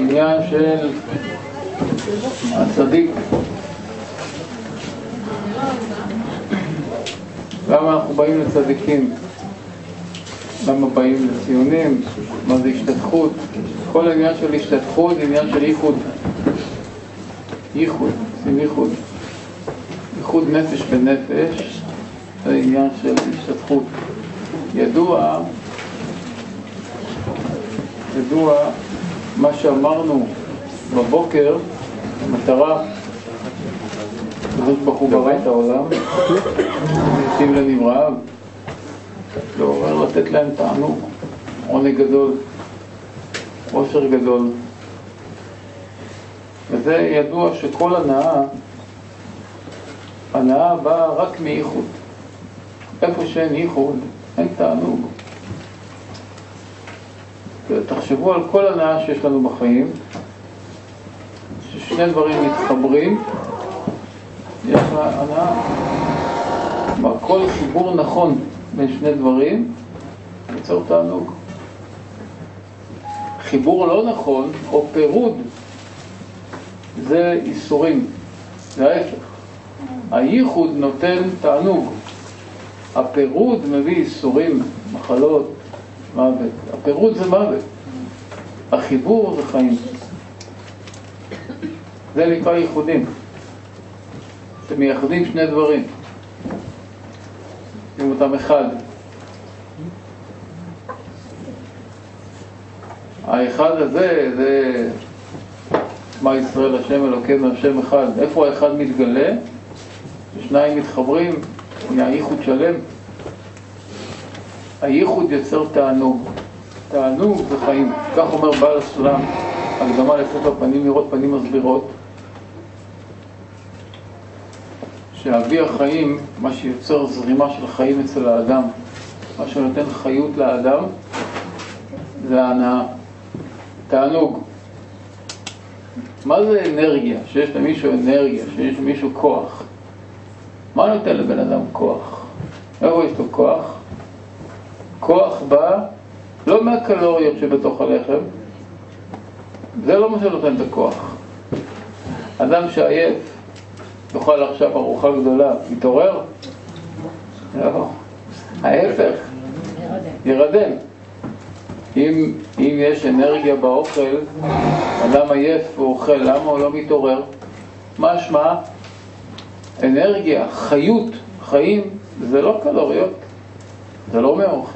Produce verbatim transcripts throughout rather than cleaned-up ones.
העניין של הצדיק. למה אנחנו באים לצדיקים? למה באים לציונים? מה זה השתתחות? כל העניין של השתתחות זה עניין של ייחוד. ייחוד, עושים ייחוד. ייחוד נפש בנפש זה עניין של השתתחות. ידוע, ידוע מה שאמרנו בבוקר, המטרה הקדוש ברוך הוא ברא את העולם, ישים לנבראיו, לעורר, לתת להם תענוג, עונג גדול, עושר גדול. וזה ידוע שכל הנאה, הנאה באה רק מייחוד. איפה שאין ייחוד, אין תענוג. תחשבו על כל הנאה שיש לנו בחיים, ששני דברים מתחברים, יש לה הנאה. כלומר, כל חיבור נכון בין שני דברים, יוצר תענוג. חיבור לא נכון, או פירוד, זה איסורים, זה ההפך. הייחוד נותן תענוג. הפירוד מביא איסורים, מחלות, מוות. הפירוד זה מוות. החיבור זה חיים. זה נקרא ייחודים. אתם מייחדים שני דברים. אם אותם אחד. האחד הזה זה מה ישראל השם אלוקינו השם אחד. איפה האחד מתגלה? שניים מתחברים, נהיה ייחוד שלם. הייחוד יוצר תענוג. תענוג זה חיים. כך אומר בעל הסולם, הקדמה לספר פנים לראות פנים מסבירות, שאבי החיים, מה שיוצר זרימה של חיים אצל האדם, מה שנותן חיות לאדם, זה ההנאה. תענוג. מה זה אנרגיה? שיש למישהו אנרגיה, שיש למישהו כוח. מה נותן לבן אדם כוח? איפה יש לו כוח? כוח בא לא מהקלוריות שבתוך הלחם, זה לא מה שנותן את הכוח. אדם שעייף, יאכל עכשיו ארוחה גדולה, יתעורר? לא. ההפך, ירדם. אם, אם יש אנרגיה באוכל, אדם עייף ואוכל, למה הוא לא מתעורר? מה שמה? אנרגיה, חיות, חיים, זה לא קלוריות, זה לא מהאוכל.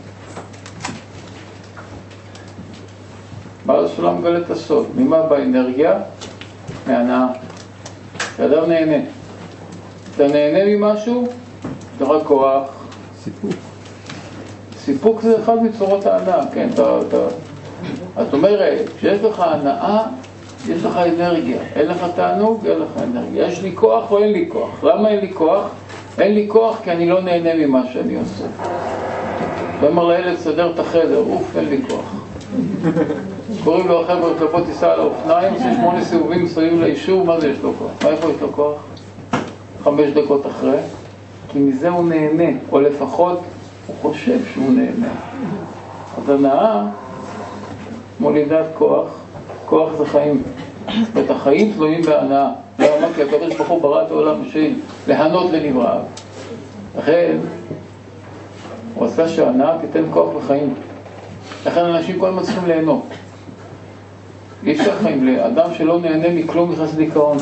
בעל הסולם מגלה את הסוד. ממה באנרגיה? מהנאה. כשאדם נהנה. אתה נהנה ממשהו, אתה רק כוח. סיפוק. סיפוק זה אחד מצורות ההנאה, כן? אתה, אתה, את אומרת, כשיש לך הנאה, יש לך אנרגיה. אין לך תענוג, אין לך אנרגיה. יש לי כוח או אין לי כוח? למה אין לי כוח? אין לי כוח כי אני לא נהנה ממה שאני עושה. אתה אומר לילד, סדר את החדר, אוף, אין לי כוח. קוראים לו החבר'ה, כלפות תיסע על האופניים, עושה שמונה סיבובים מסביב לאישור, מה זה יש לו כוח? מה איפה יש לו כוח? חמש דקות אחרי, כי מזה הוא נהנה, או לפחות הוא חושב שהוא נהנה. אז הנאה מולידת כוח, כוח זה חיים. ואת החיים תלויים בהנאה. לא אמרתי, הקדוש ברוך הוא ברא את העולם בשביל להנות לנבראיו. לכן, הוא עשה שההנאה תיתן כוח לחיים. לכן אנשים כל הזמן צריכים ליהנות. יש חיים לאדם שלא נהנה מכלום נכנס דיכאון.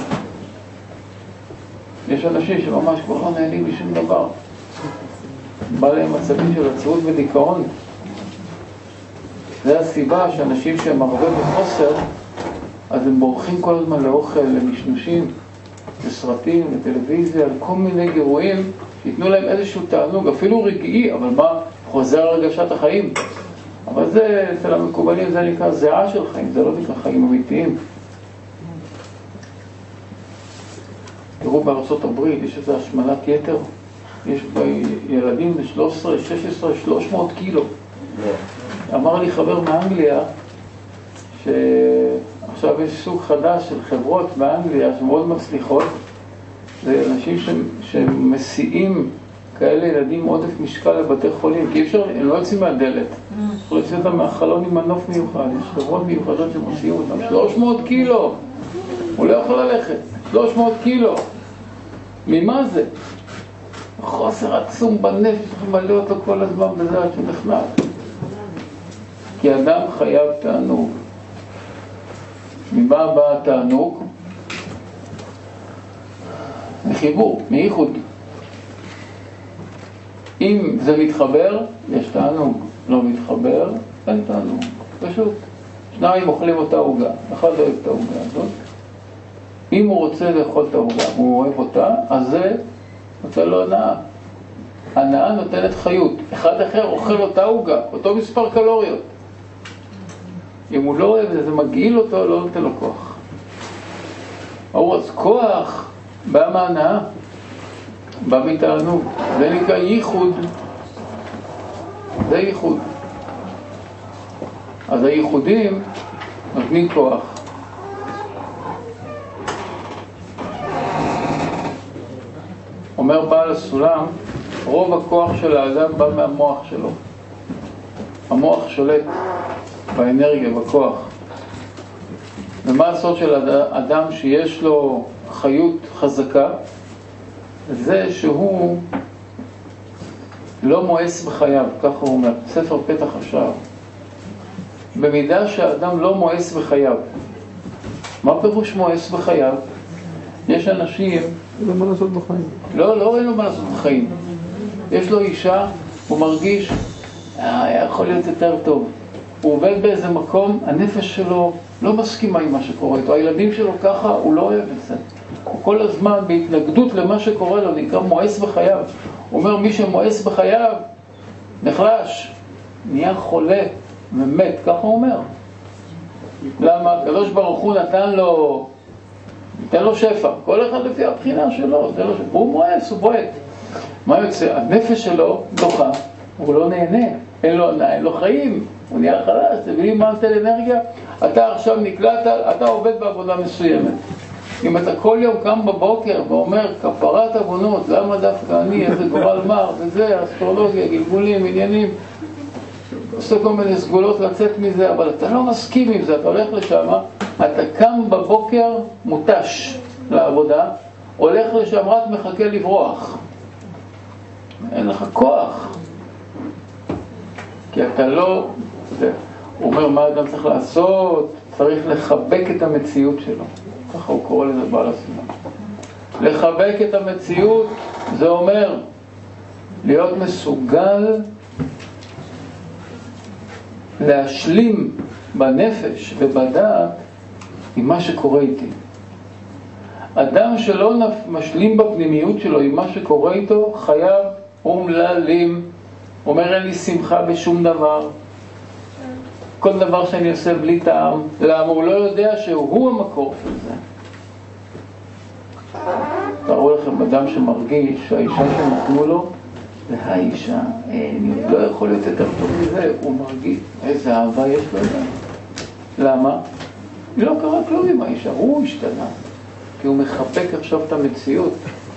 יש אנשים שממש כבר לא נהנים משום דבר. בא להם מצבים של עצבות ודיכאון. זה הסיבה שאנשים שהם הרבה בחוסר, אז הם בורחים כל הזמן לאוכל, למשנושים, לסרטים, לטלוויזיה, לכל מיני גירויים, שיתנו להם איזשהו תענוג, אפילו רגעי, אבל מה? חוזר הרגשת החיים. אבל זה, אצל המקובלים, זה נקרא זיעה של חיים, זה לא נקרא חיים אמיתיים. תראו בארצות הברית, יש איזו השמנת יתר, יש ילדים ב-שלוש עשרה, שש עשרה, שלוש מאות קילו. אמר לי חבר מאנגליה, שעכשיו יש סוג חדש של חברות באנגליה שמאוד מצליחות, זה אנשים שמסיעים כאלה ילדים עודף משקל לבתי חולים, כי אפשר, הם לא יוצאים מהדלת. יכול להוציא אותם מהחלון עם מנוף מיוחד, יש חברות מיוחדות שמוציאים אותם. שלוש מאות קילו! הוא לא יכול ללכת. שלוש מאות קילו! ממה זה? חוסר עצום בנפש, צריך למלא אותו כל הזמן בזה עד שהוא נחנק. כי אדם חייב תענוג. ממה בא התענוג? מחיבור, מייחוד. אם זה מתחבר, יש תענוג. לא מתחבר, אין תענוג. פשוט. שניים אוכלים אותה עוגה. אחד אוהב את העוגה הזאת. אם הוא רוצה לאכול את העוגה, הוא אוהב אותה, אז זה נותן לו הנאה. הנאה נותנת חיות. אחד אחר אוכל אותה עוגה, אותו מספר קלוריות. אם הוא לא אוהב זה, זה מגעיל אותו, לא נותן לו כוח. או אז כוח בא מהנאה, בא מתענוג. זה נקרא ייחוד. זה ייחוד. אז הייחודים נותנים כוח. אומר בעל הסולם, רוב הכוח של האדם בא מהמוח שלו. המוח שולט באנרגיה, בכוח. ומה הסוד של אדם שיש לו חיות חזקה? זה שהוא לא מואס בחייו, ככה הוא אומר, ספר פתח השער. במידה שהאדם לא מואס בחייו. מה פירוש מואס בחייו? יש אנשים... אין לו מה לעשות בחיים. לא, לא, אין לו מה לעשות בחיים. יש לו אישה, הוא מרגיש, אה, היה יכול להיות יותר טוב. הוא עובד באיזה מקום, הנפש שלו לא מסכימה עם מה שקורה איתו. הילדים שלו ככה, הוא לא אוהב את זה. הוא כל הזמן בהתנגדות למה שקורה לו, נקרא מואס בחייו. הוא אומר, מי שמואס בחייו, נחלש, נהיה חולה ומת, ככה הוא אומר. למה? הקדוש ברוך הוא נתן לו, נתן לו שפע, כל אחד לפי הבחינה שלו, נתן לו שפע. הוא מואס, הוא בועט. מה יוצא? הנפש שלו דוחה, הוא לא נהנה, אין לו עניים, אין לו חיים, הוא נהיה חלש, זה בלי מה נתן אנרגיה. אתה עכשיו נקלעת, אתה עובד בעבודה מסוימת. אם אתה כל יום קם בבוקר ואומר, כפרת עוונות, למה דווקא אני, איזה גורל מר, וזה, אסטרולוגיה, גלגולים, עניינים, עושה כל מיני סגולות לצאת מזה, אבל אתה לא מסכים עם זה, אתה הולך לשם, אתה קם בבוקר מותש לעבודה, הולך לשם רק מחכה לברוח. אין לך כוח. כי אתה לא... זה, הוא אומר, מה אדם צריך לעשות? צריך לחבק את המציאות שלו. ככה הוא קורא לזה בעל הסולם. לחבק את המציאות, זה אומר להיות מסוגל להשלים בנפש ובדעת עם מה שקורה איתי. אדם שלא משלים בפנימיות שלו עם מה שקורה איתו, חייב אומללים. אומר, אין לי שמחה בשום דבר. כל דבר שאני עושה בלי טעם. למה? הוא לא יודע שהוא המקור של זה. תראו לכם אדם שמרגיש שהאישה שנתנו לו, זה האישה, אין, לא יכול להיות יותר טוב מזה. הוא מרגיש, איזה אהבה יש לו. למה? היא לא קרה כלום עם האישה, הוא השתנה. כי הוא מחבק עכשיו את המציאות.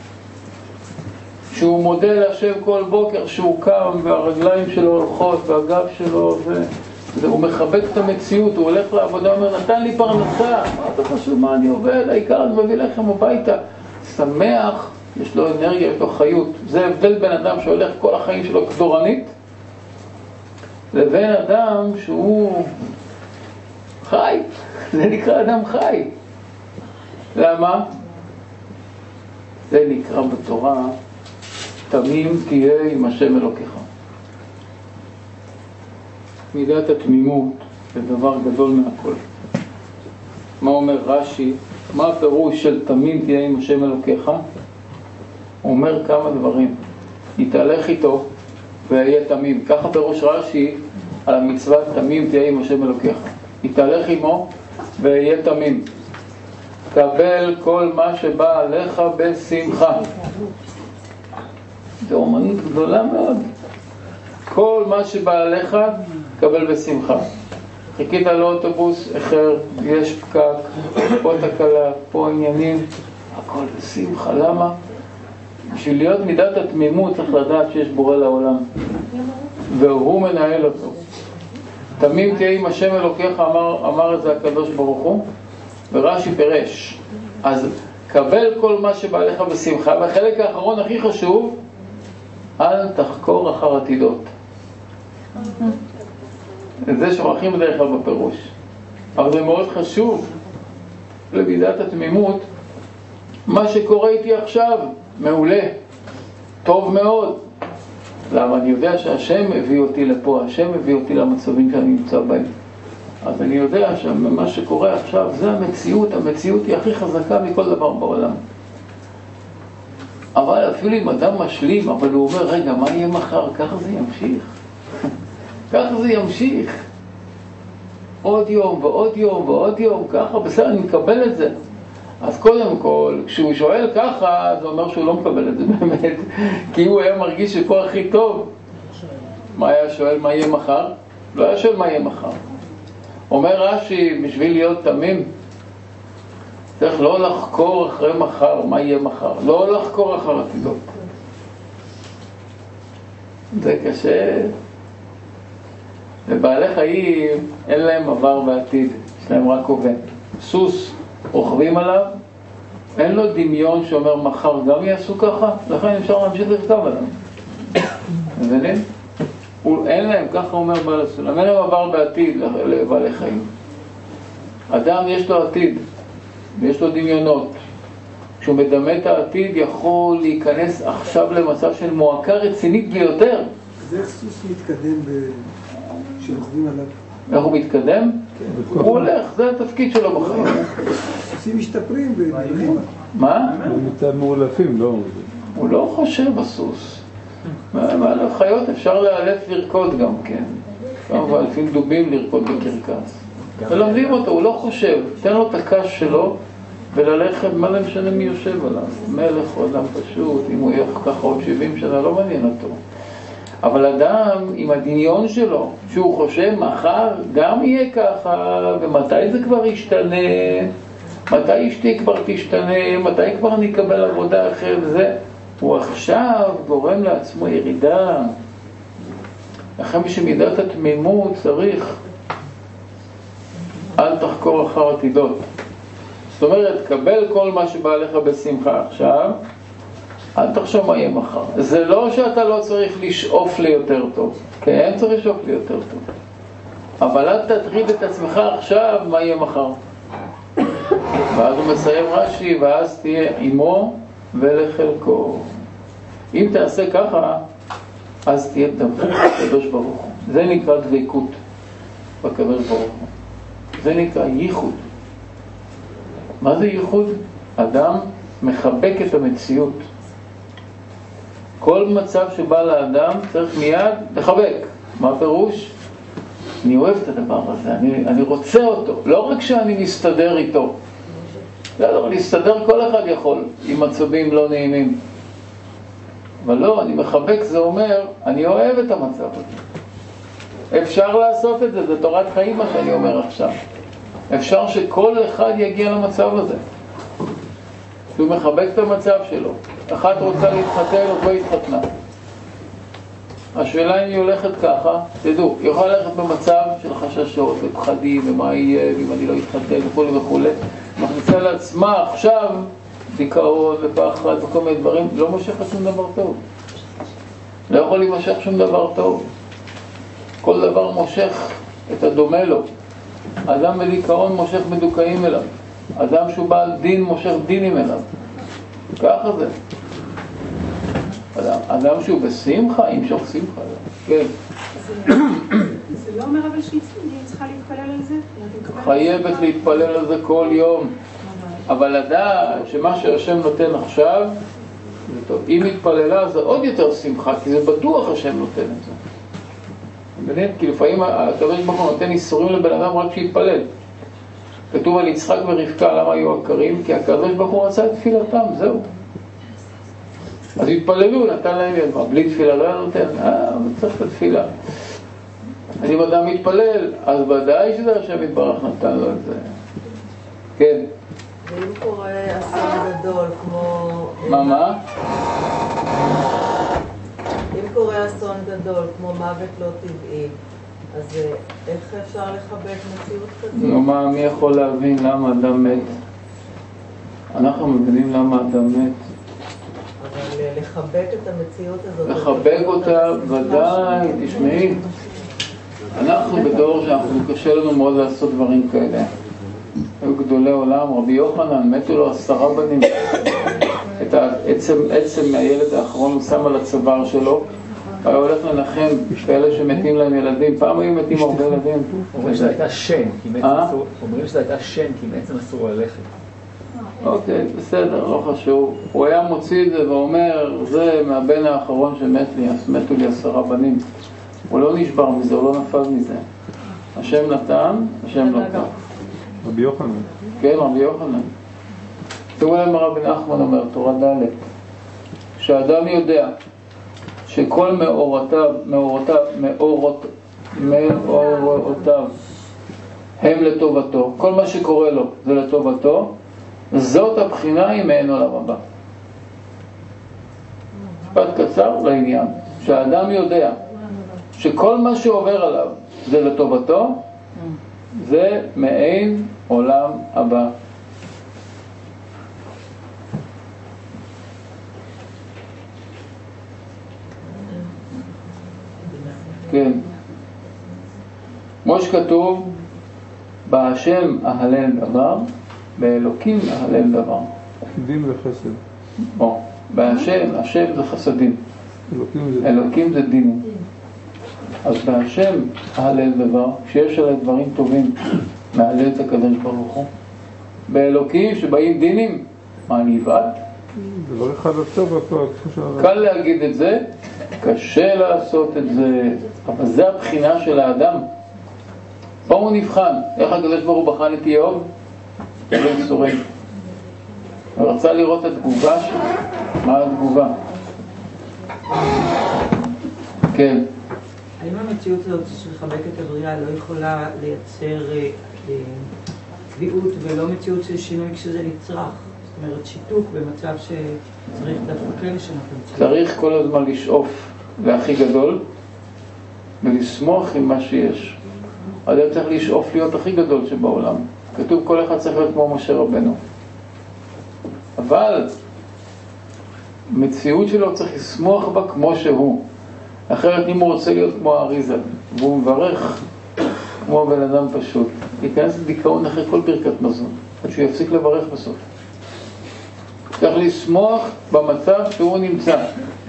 שהוא מודה להשם כל בוקר שהוא קם והרגליים שלו הולכות והגב שלו ו... הוא מחבק את המציאות, הוא הולך לעבודה, הוא אומר, נתן לי פרנסה, מה אתה חשוב מה אני עובד, העיקר אני מביא לכם הביתה. שמח, יש לו אנרגיה, יש לו חיות. זה הבדל בין אדם שהולך כל החיים שלו כדורנית, לבין אדם שהוא חי, זה נקרא אדם חי. למה? זה נקרא בתורה, תמים תהיה עם השם אלוקיך. מידת התמימות זה דבר גדול מהכל. מה אומר רש"י? מה הפירוש של תמים תהיה עם השם אלוקיך? הוא אומר כמה דברים. יתהלך איתו ויהיה תמים. ככה פירוש רש"י על המצוות תמים תהיה עם השם אלוקיך. יתהלך עמו ויהיה תמים. קבל כל מה שבא עליך בשמחה. זו אומנות גדולה מאוד. כל מה שבא עליך קבל בשמחה. חיכית לאוטובוס, אחר, יש פקק, פה תקלה, פה עניינים, הכל בשמחה. למה? בשביל להיות מידת התמימות צריך לדעת שיש בורא לעולם והוא מנהל אותו. תמים תהיה עם השם אלוקיך, אמר, אמר את זה הקדוש ברוך הוא, ורש"י פירש. אז קבל כל מה שבא לך בשמחה, והחלק האחרון הכי חשוב, אל תחקור אחר עתידות. זה שוכחים בדרך כלל בפירוש, אבל זה מאוד חשוב למידת התמימות. מה שקורה איתי עכשיו מעולה, טוב מאוד. למה? אני יודע שהשם הביא אותי לפה, השם הביא אותי למצבים שאני נמצא בהם. אז אני יודע שמה שקורה עכשיו זה המציאות, המציאות היא הכי חזקה מכל דבר בעולם. אבל אפילו אם אדם משלים, אבל הוא אומר, רגע, מה יהיה מחר? ככה זה ימשיך. ככה זה ימשיך. עוד יום ועוד יום ועוד יום, ככה, בסדר, אני מקבל את זה. אז קודם כל, כשהוא שואל ככה, זה אומר שהוא לא מקבל את זה באמת, כי הוא היה מרגיש שפה הכי טוב. מה היה שואל מה יהיה מחר? לא היה שואל מה יהיה מחר. אומר רש"י, בשביל להיות תמים, צריך לא לחקור אחרי מחר, מה יהיה מחר. לא לחקור אחר עתידות. זה קשה. לבעלי חיים אין להם עבר ועתיד, יש להם רק הווה. סוס, רוכבים עליו, אין לו דמיון שאומר מחר גם יעשו ככה, לכן אפשר להמשיך לרכב עליו. מבינים? אין להם, ככה אומר בעל הסולם, אין להם עבר בעתיד לבעלי חיים. אדם יש לו עתיד, ויש לו דמיונות. כשהוא מדמה את העתיד יכול להיכנס עכשיו למצב של מועקה רצינית ביותר. אז איך סוס מתקדם כשרוכבים עליו? איך הוא מתקדם? הוא הולך, זה התפקיד שלו בחיים. סוסים משתפרים ונראים. מה? הם יותר מאולפים, לא? הוא לא חושב הסוס. חיות אפשר לאלף לרקוד גם כן. אבל לפעמים דובים לרקוד בקרקס. ולומדים אותו, הוא לא חושב. תן לו את הקש שלו וללכת, מה לא משנה מי יושב עליו. מלך או אדם פשוט, אם הוא יהיה ככה עוד שבעים שנה, לא מעניין אותו. אבל אדם עם הדמיון שלו, שהוא חושב מחר גם יהיה ככה, ומתי זה כבר ישתנה, מתי אשתי כבר תשתנה, מתי כבר אני אקבל עבודה אחרת, זה, הוא עכשיו גורם לעצמו ירידה. לכן בשמידת התמימות צריך, אל תחקור אחר עתידות. זאת אומרת, קבל כל מה שבא לך בשמחה עכשיו, אל תחשוב מה יהיה מחר. זה לא שאתה לא צריך לשאוף ליותר טוב. כן, צריך לשאוף ליותר טוב. אבל אל תטריד את עצמך עכשיו מה יהיה מחר. ואז הוא מסיים רש"י, ואז תהיה עמו ולחלקו. אם תעשה ככה, אז תהיה דבוק בקדוש ברוך הוא. זה נקרא דבקות בקדוש ברוך הוא. זה נקרא ייחוד. מה זה ייחוד? אדם מחבק את המציאות. כל מצב שבא לאדם צריך מיד לחבק. מה הפירוש? אני אוהב את הדבר הזה, אני, אני רוצה אותו. לא רק שאני מסתדר איתו. לא, לא, להסתדר כל אחד יכול עם מצבים לא נעימים. אבל לא, אני מחבק, זה אומר, אני אוהב את המצב הזה. אפשר לעשות את זה, זה תורת חיים מה שאני אומר עכשיו. אפשר שכל אחד יגיע למצב הזה. הוא מחבק את המצב שלו. אחת רוצה להתחתן, עוד לא התחתנה. השאלה אם היא הולכת ככה, תדעו, היא יכולה ללכת במצב של חששות ופחדים ומה יהיה, ואם אני לא אתחתן וכו' וכו'. מכניסה לעצמה עכשיו דיכאון ופחד וכל מיני דברים, לא מושך שום דבר טוב. לא יכול להימשך שום דבר טוב. כל דבר מושך את הדומה לו. אדם בדיכאון מושך מדוכאים אליו. אדם שהוא בעל דין מושך דינים אליו. ככה זה. אדם, אדם שהוא בשמחה, ימשוך שמחה. כן. זה לא אומר אבל שהיא צריכה להתפלל על זה? חייבת להתפלל על זה כל יום. אבל לדעת שמה שהשם נותן עכשיו, זה טוב. אם התפללה זה עוד יותר שמחה, כי זה בטוח השם נותן את זה. באמת, כי לפעמים הקדוש ברוך הוא נותן איסורים לבן אדם רק שיתפלל. כתוב על יצחק ורבקה, למה היו עקרים? כי הקדוש ברוך הוא רצה את תפילתם, זהו. אז התפללו, נתן להם יד, בלי תפילה לא היה נותן, אה, צריך את התפילה. אז אם אדם מתפלל, אז ודאי שזה השם יתברך נתן לו את זה. כן. ואם קורה אסון גדול כמו... מה, מה? אם קורה אסון גדול כמו מוות לא טבעי, אז איך אפשר לחבק מציאות כזאת? נו, מה, מי יכול להבין למה אדם מת? אנחנו מבינים למה אדם מת. אבל לחבק את המציאות הזאת... לחבק אותה, ודאי, תשמעי. אנחנו בדור שאנחנו קשה לנו מאוד לעשות דברים כאלה. היו גדולי עולם, רבי יוחנן, מתו לו עשרה בנים. את העצם, עצם מהילד האחרון הוא שם על הצוואר שלו, היה הולך לנחם כאלה שמתים להם ילדים. פעם היו מתים הרבה ילדים. אומרים שזה הייתה שם, כי בעצם אסור, אומרים שזה הייתה שם, כי בעצם אסור ללכת. אוקיי, בסדר, לא חשוב. הוא היה מוציא את זה ואומר, זה מהבן האחרון שמת לי, אז מתו לי עשרה בנים. הוא לא נשבר מזה, הוא לא נפל מזה. השם נתן, השם לא לקח. רבי יוחנן. כן, רבי יוחנן. תראו להם רבי נחמן אומר, תורה ד', שהאדם יודע שכל מאורותיו, מאורותיו, מאורות, מאורותיו הם לטובתו, כל מה שקורה לו זה לטובתו, זאת הבחינה היא מעין עולם הבא. משפט קצר לעניין, שהאדם יודע שכל מה שעובר עליו זה לטובתו, זה מעין עולם הבא. כן. כמו שכתוב, בהשם אהלל דבר, באלוקים אהלל דבר. דין וחסד. או, בהשם, השם זה חסדים. אלוקים זה... אלוקים זה דין. אז בהשם אהלל דבר, כשיש עליי דברים טובים, מהלל את הקדוש ברוך הוא. באלוקים שבאים דינים, מה אני אבעט? דבר אחד הטוב הכל. קל להגיד את זה, קשה לעשות את זה, אבל זה הבחינה של האדם. פה הוא נבחן, איך הקדוש ברוך הוא בחן את איוב? כבן סורי. הוא רצה לראות את התגובה שלו. מה התגובה? כן. האם המציאות הזאת של לחבק את הבריאה לא יכולה לייצר צביעות ולא מציאות של שינוי כשזה נצרך? זאת אומרת, שיתוק במצב שצריך דווקא כן לשנות המציאות. צריך כל הזמן לשאוף להכי גדול ולסמוך עם מה שיש. אדם צריך לשאוף להיות הכי גדול שבעולם. כתוב כל אחד צריך להיות כמו משה רבנו. אבל מציאות שלו צריך לסמוך בה כמו שהוא. אחרת אם הוא רוצה להיות כמו האריזה והוא מברך כמו בן אדם פשוט, ייכנס לדיכאון אחרי כל ברכת מזון עד שהוא יפסיק לברך בסוף. צריך לסמוך במצב שהוא נמצא.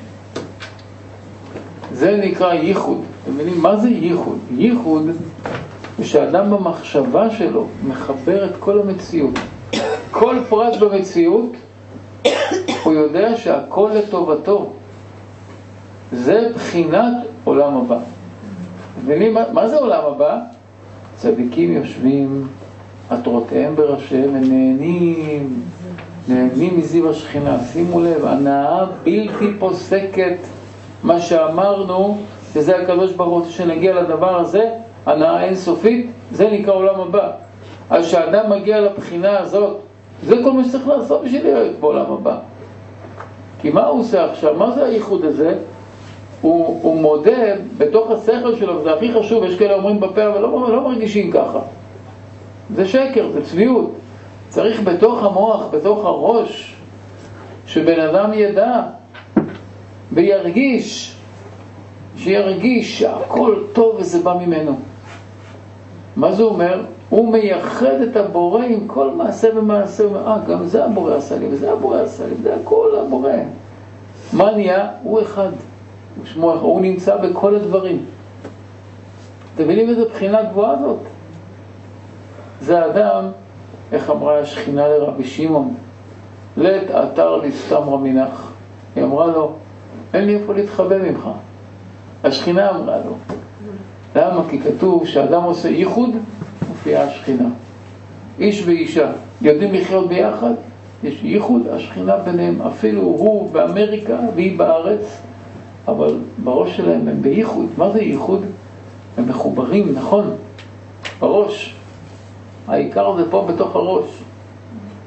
זה נקרא ייחוד. אתם מבינים מה זה ייחוד? ייחוד זה שהאדם במחשבה שלו מחבר את כל המציאות. כל פרט במציאות הוא יודע שהכל לטובתו. זה בחינת עולם הבא. מבינים מה, מה זה עולם הבא? צדיקים יושבים, עטרותיהם בראשיהם, הם נהנים, נהנים מזיו השכינה. שימו לב, הנאה בלתי פוסקת. מה שאמרנו, שזה הקדוש ברוך הוא, שנגיע לדבר הזה, הנאה אינסופית, זה נקרא עולם הבא. אז שהאדם מגיע לבחינה הזאת, זה כל מה שצריך לעשות בשביל להיות בעולם הבא. כי מה הוא עושה עכשיו? מה זה הייחוד הזה? הוא, הוא מודה בתוך השכל שלו, וזה הכי חשוב, יש כאלה אומרים בפה, אבל לא, לא מרגישים ככה. זה שקר, זה צביעות. צריך בתוך המוח, בתוך הראש, שבן אדם ידע וירגיש, שירגיש שהכל טוב וזה בא ממנו. מה זה אומר? הוא מייחד את הבורא עם כל מעשה ומעשה. אה, גם זה הבורא עשה לי, וזה הבורא עשה לי, זה הכל הבורא. מה נהיה? הוא אחד. הוא שמו, הוא נמצא בכל הדברים. אתם מבינים איזה בחינה גבוהה זאת? זה האדם, איך אמרה השכינה לרבי שמעון, לית אתר לסתם רמינך. היא אמרה לו, אין לי איפה להתחבא ממך. השכינה אמרה לו. למה? כי כתוב שאדם עושה ייחוד, מופיעה השכינה. איש ואישה יודעים לחיות ביחד, יש ייחוד, השכינה ביניהם, אפילו הוא באמריקה והיא בארץ, אבל בראש שלהם הם בייחוד. מה זה ייחוד? הם מחוברים, נכון? בראש. העיקר זה פה בתוך הראש.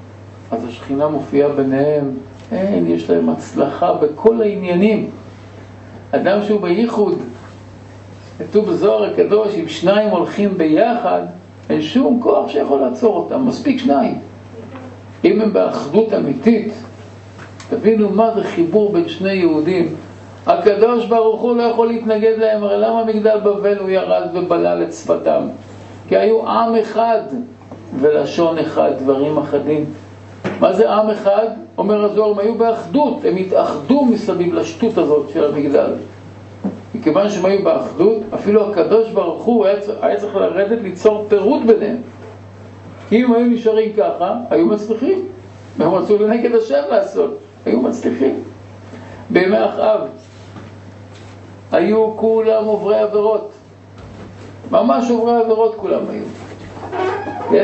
אז השכינה מופיעה ביניהם, אין, יש להם הצלחה בכל העניינים. אדם שהוא בייחוד, כתוב בזוהר הקדוש, אם שניים הולכים ביחד, אין שום כוח שיכול לעצור אותם, מספיק שניים. אם הם באחדות אמיתית, תבינו מה זה חיבור בין שני יהודים. הקדוש ברוך הוא לא יכול להתנגד להם, הרי למה מגדל בבל הוא ירד ובלל את שפתם? כי היו עם אחד ולשון אחד, דברים אחדים. מה זה עם אחד? אומר הזוהר, הם היו באחדות, הם התאחדו מסביב לשטות הזאת של המגדל. מכיוון שהם היו באחדות, אפילו הקדוש ברוך הוא היה, היה צריך לרדת ליצור פירוד ביניהם. כי אם היו נשארים ככה, היו מצליחים. והם רצו לנגד השם לעשות, היו מצליחים. בימי אחאב היו כולם עוברי עבירות. ממש עוברי עבירות כולם היו. כן?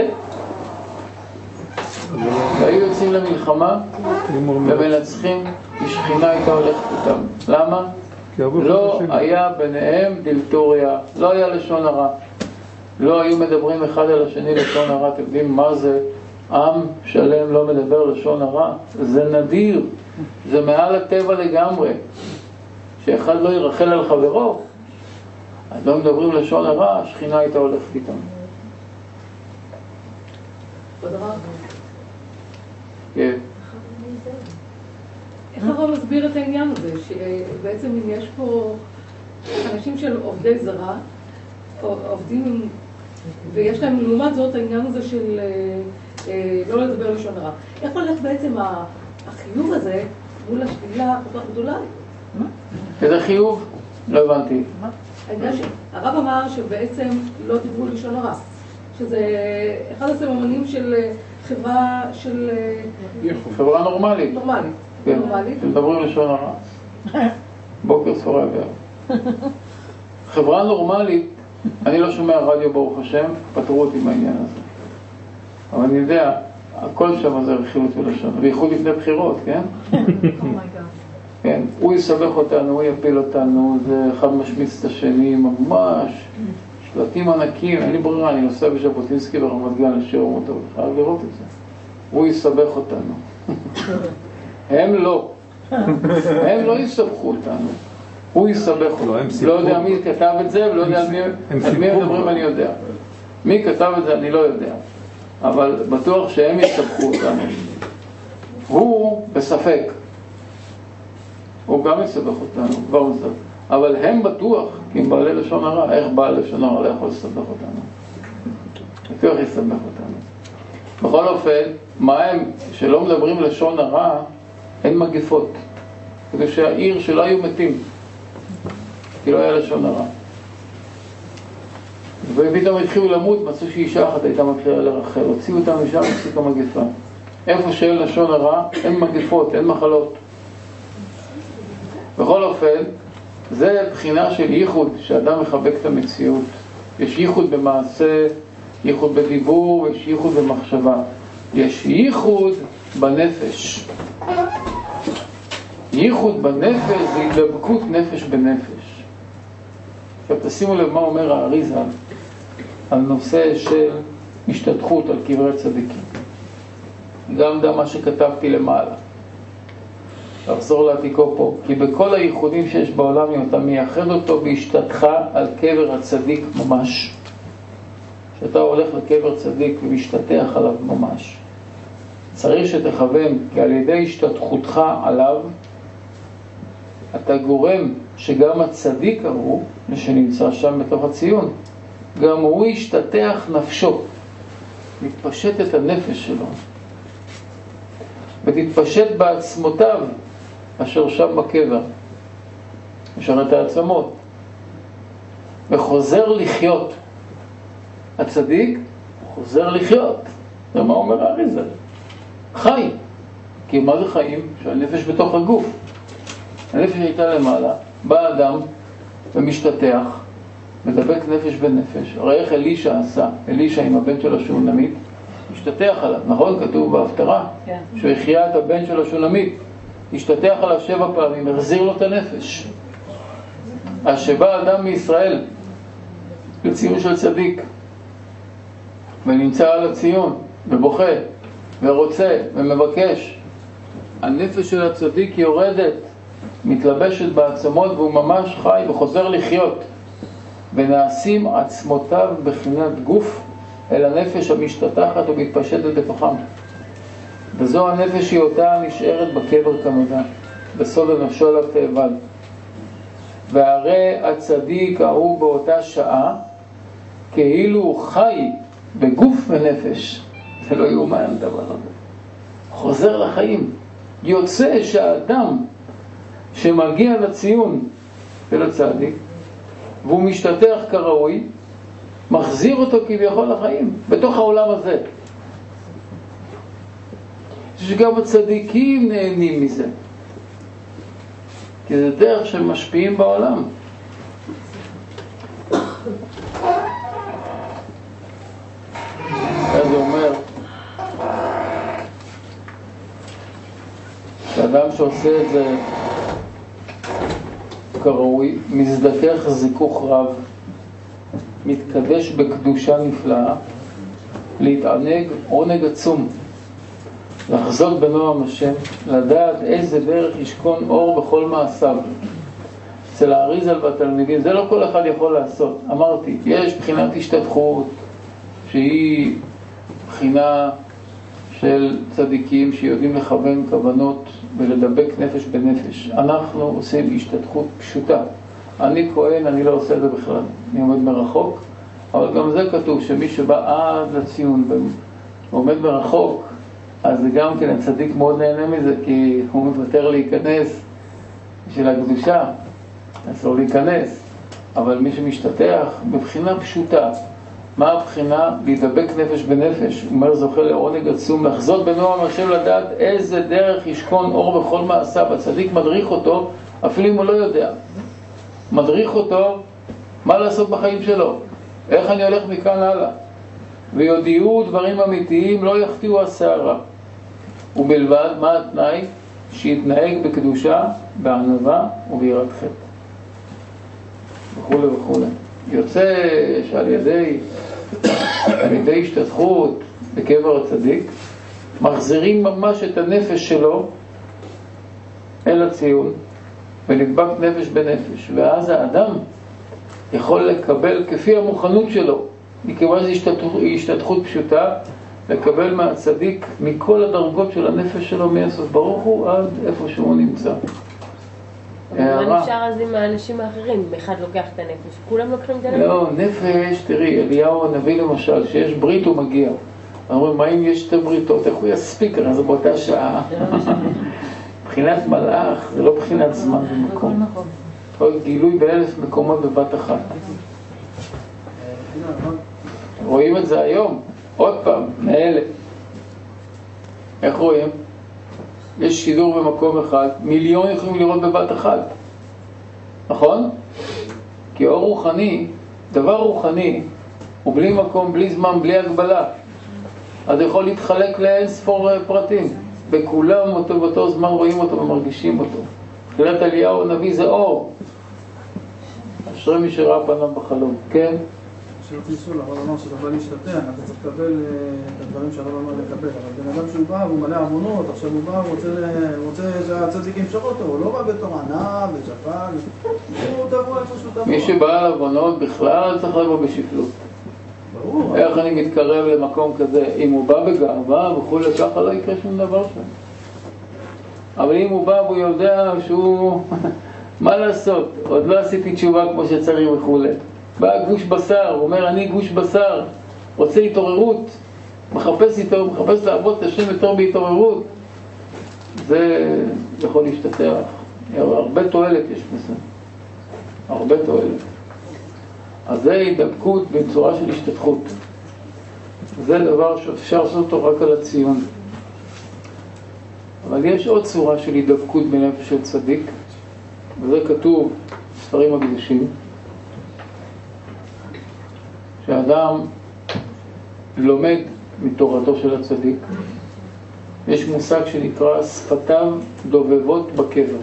והיו יוצאים למלחמה ומנצחים, השכינה הייתה הולכת איתם. למה? לא היה ביניהם דלתוריה, לא היה לשון הרע. לא היו מדברים אחד על השני לשון הרע. אתם יודעים מה זה? עם שלם לא מדבר לשון הרע. זה נדיר, זה מעל הטבע לגמרי. שאחד לא ירחל על חברו, אז לא מדברים לשון הרע, השכינה הייתה הולכת איתם. עוד דבר? כן. איך הרב מסביר את העניין הזה, שבעצם אם יש פה אנשים של עובדי זרה, עובדים, ויש להם לעומת זאת העניין הזה של לא לדבר לשון הרע. איך הולך בעצם החיוב הזה מול השלילה כל כך גדולה? איזה חיוב? לא הבנתי. הרב אמר שבעצם לא דיברו לשון הרע, שזה אחד הסממנים של חברה של... חברה נורמלית. נורמלית. כן, מדברים לשון הרע. בוקר ספורי אבר. חברה נורמלית, אני לא שומע רדיו ברוך השם, פתרו אותי מהעניין הזה. אבל אני יודע, הכל שם זה רכילות ולשון, בייחוד לפני בחירות, כן? כן, הוא יסבך אותנו, הוא יפיל אותנו, זה אחד משמיץ את השני, ממש שלטים ענקים, אין לי ברירה, אני נוסע בז'בוטינסקי ברמת גן לשיר אותו, חייב לראות את זה. הוא יסבך אותנו. הם לא. הם לא יסבכו אותנו. הוא יסבך אותנו. לא יודע מי כתב את זה, ולא יודע על מי מדברים, אני יודע. מי כתב את זה, אני לא יודע. אבל בטוח שהם יסבכו אותנו. הוא בספק. הוא גם יסבך אותנו, כבר מסבך. אבל הם בטוח, כי הם בעלי לשון הרע, איך בעל לשון הרע לא יכול לסבך אותנו? בטוח יסבך אותנו. בכל אופן, מה הם, שלא מדברים לשון הרע, אין מגפות. כדי שהעיר שלא היו מתים, כי לא היה לשון הרע. ופתאום התחילו למות, מצאו שאישה אחת הייתה מתחילה לרחל, הוציאו אותם משם, הפסיקה מגפה. איפה שאין לשון הרע, אין מגפות, אין מחלות. בכל אופן, זה בחינה של ייחוד, שאדם מחבק את המציאות. יש ייחוד במעשה, ייחוד בדיבור, ויש ייחוד במחשבה. יש ייחוד בנפש. ייחוד בנפש זה הידבקות נפש בנפש. עכשיו תשימו לב מה אומר האריזה על נושא של השתתחות על קברי צדיקים. גם דה מה שכתבתי למעלה. לחזור לעתיקו פה, כי בכל הייחודים שיש בעולם אם אתה מייחד אותו בהשתתך על קבר הצדיק ממש. שאתה הולך לקבר צדיק ומשתתח עליו ממש. צריך שתכוון, כי על ידי השתתחותך עליו, אתה גורם שגם הצדיק ההוא, שנמצא שם בתוך הציון, גם הוא ישתתח נפשו, מתפשט את הנפש שלו, ותתפשט בעצמותיו, אשר שם בקבר, אשר את העצמות, וחוזר לחיות. הצדיק חוזר לחיות. זה מה אומר האריזה? חי. כי מה זה חיים? שהנפש בתוך הגוף. הנפש הייתה למעלה, בא אדם ומשתתח, מדבק נפש בנפש. הרי איך אלישע עשה? אלישע עם הבן של השונמית, משתתח עליו, נכון? כתוב בהפטרה, כן. שהוא החיה את הבן של השונמית, השתתח עליו שבע פעמים, החזיר לו את הנפש. אז שבא אדם מישראל לציון של צדיק, ונמצא על הציון, ובוכה, ורוצה ומבקש, הנפש של הצדיק יורדת, מתלבשת בעצמות, והוא ממש חי וחוזר לחיות. ונעשים עצמותיו בחינת גוף אל הנפש המשתטחת ומתפשטת בתוכם. וזו הנפש היא אותה נשארת בקבר כמובן, בסוד הנפשו עליו תאבל. והרי הצדיק ההוא באותה שעה, כאילו הוא חי בגוף ונפש. זה לא יאומן דבר הזה. חוזר לחיים. יוצא שהאדם שמגיע לציון של הצדיק, והוא משתתח כראוי, מחזיר אותו כביכול לחיים, בתוך העולם הזה. שגם הצדיקים נהנים מזה. כי זה דרך שמשפיעים בעולם. אז הוא אומר, שאדם שעושה את זה כראוי, מזדכך זיכוך רב, מתקדש בקדושה נפלאה, להתענג עונג עצום, לחזות בנועם השם, לדעת איזה דרך ישכון אור בכל מעשיו. אצל האריז"ל והתלמידים, זה לא כל אחד יכול לעשות. אמרתי, יש בחינת השתתחות, שהיא בחינה של צדיקים שיודעים לכוון כוונות ולדבק נפש בנפש. אנחנו עושים השתתחות פשוטה. אני כהן, אני לא עושה את זה בכלל. אני עומד מרחוק, אבל גם זה כתוב שמי שבא עד לציון ועומד מרחוק, אז גם כן הצדיק מאוד נהנה מזה, כי הוא מוותר להיכנס בשביל הקדושה, אסור להיכנס. אבל מי שמשתתח בבחינה פשוטה, מה הבחינה? להידבק נפש בנפש. הוא אומר, זוכה לעונג עצום, לחזות בנועם השם, לדעת איזה דרך ישכון אור בכל מעשיו. הצדיק מדריך אותו, אפילו אם הוא לא יודע. מדריך אותו מה לעשות בחיים שלו, איך אני הולך מכאן הלאה. ויודיעו דברים אמיתיים, לא יחטיאו השערה. ובלבד, מה התנאי? שיתנהג בקדושה, בענווה וביראת חטא. וכו' וכו'. יוצא שעל ידי, על ידי השתתחות בקבר הצדיק, מחזירים ממש את הנפש שלו אל הציון, ונדבק נפש בנפש. ואז האדם יכול לקבל כפי המוכנות שלו, מכיוון שזו השתתחות, השתתחות פשוטה, לקבל מהצדיק מכל הדרגות של הנפש שלו מאינסוף ברוך הוא עד איפה שהוא נמצא. מה נפשר אז עם האנשים האחרים? אחד לוקח את הנפש, כולם לוקחים את הנפש? לא, נפש, תראי, אליהו הנביא למשל, שיש ברית הוא מגיע. אומרים, מה אם יש שתי בריתות? איך הוא יספיק? אז באותה שעה. בחינת מלאך, זה לא בחינת זמן ומקום. כל גילוי באלף מקומות בבת אחת. רואים את זה היום, עוד פעם, מאלה. איך רואים? יש שידור במקום אחד, מיליון יכולים לראות בבת אחת. נכון? כי אור רוחני, דבר רוחני, הוא בלי מקום, בלי זמן, בלי הגבלה. אז יכול להתחלק לאין ספור פרטים. בכולם אותו באותו זמן רואים אותו ומרגישים אותו. תחילת אליהו הנביא זה אור. אשרי מי שראה פניו בחלום. כן? שרציתי לשאול, הרב אמר שאתה בא להשתתח, אתה צריך לקבל את הדברים שהרב אמר לקבל. אבל בן אדם שהוא בא, הוא מלא עוונות, עכשיו הוא בא, הוא רוצה שהצדיק ימשוך אותו, הוא לא בא בתור ענה ושפן, הוא תבוא איפה שהוא תבוא. מי שבא על עוונות בכלל צריך לבוא בשפלות. ברור. איך אני מתקרב למקום כזה? אם הוא בא בגאווה וכו', ככה לא יקרה שום דבר שם. אבל אם הוא בא והוא יודע שהוא... מה לעשות? עוד לא עשיתי תשובה כמו שצריך וכו'. בא גוש בשר, הוא אומר אני גוש בשר, רוצה התעוררות, מחפש איתו, מחפש לעבוד את השם יותר בהתעוררות. זה יכול להשתתח. הרבה תועלת יש בזה. הרבה תועלת. אז זה הידבקות בצורה של השתתחות. זה דבר שאפשר לעשות אותו רק על הציון. אבל יש עוד צורה של הידבקות בנפש של צדיק, וזה כתוב בספרים הקדושים, שאדם לומד מתורתו של הצדיק. יש מושג שנקרא שפתיו דובבות בקבר.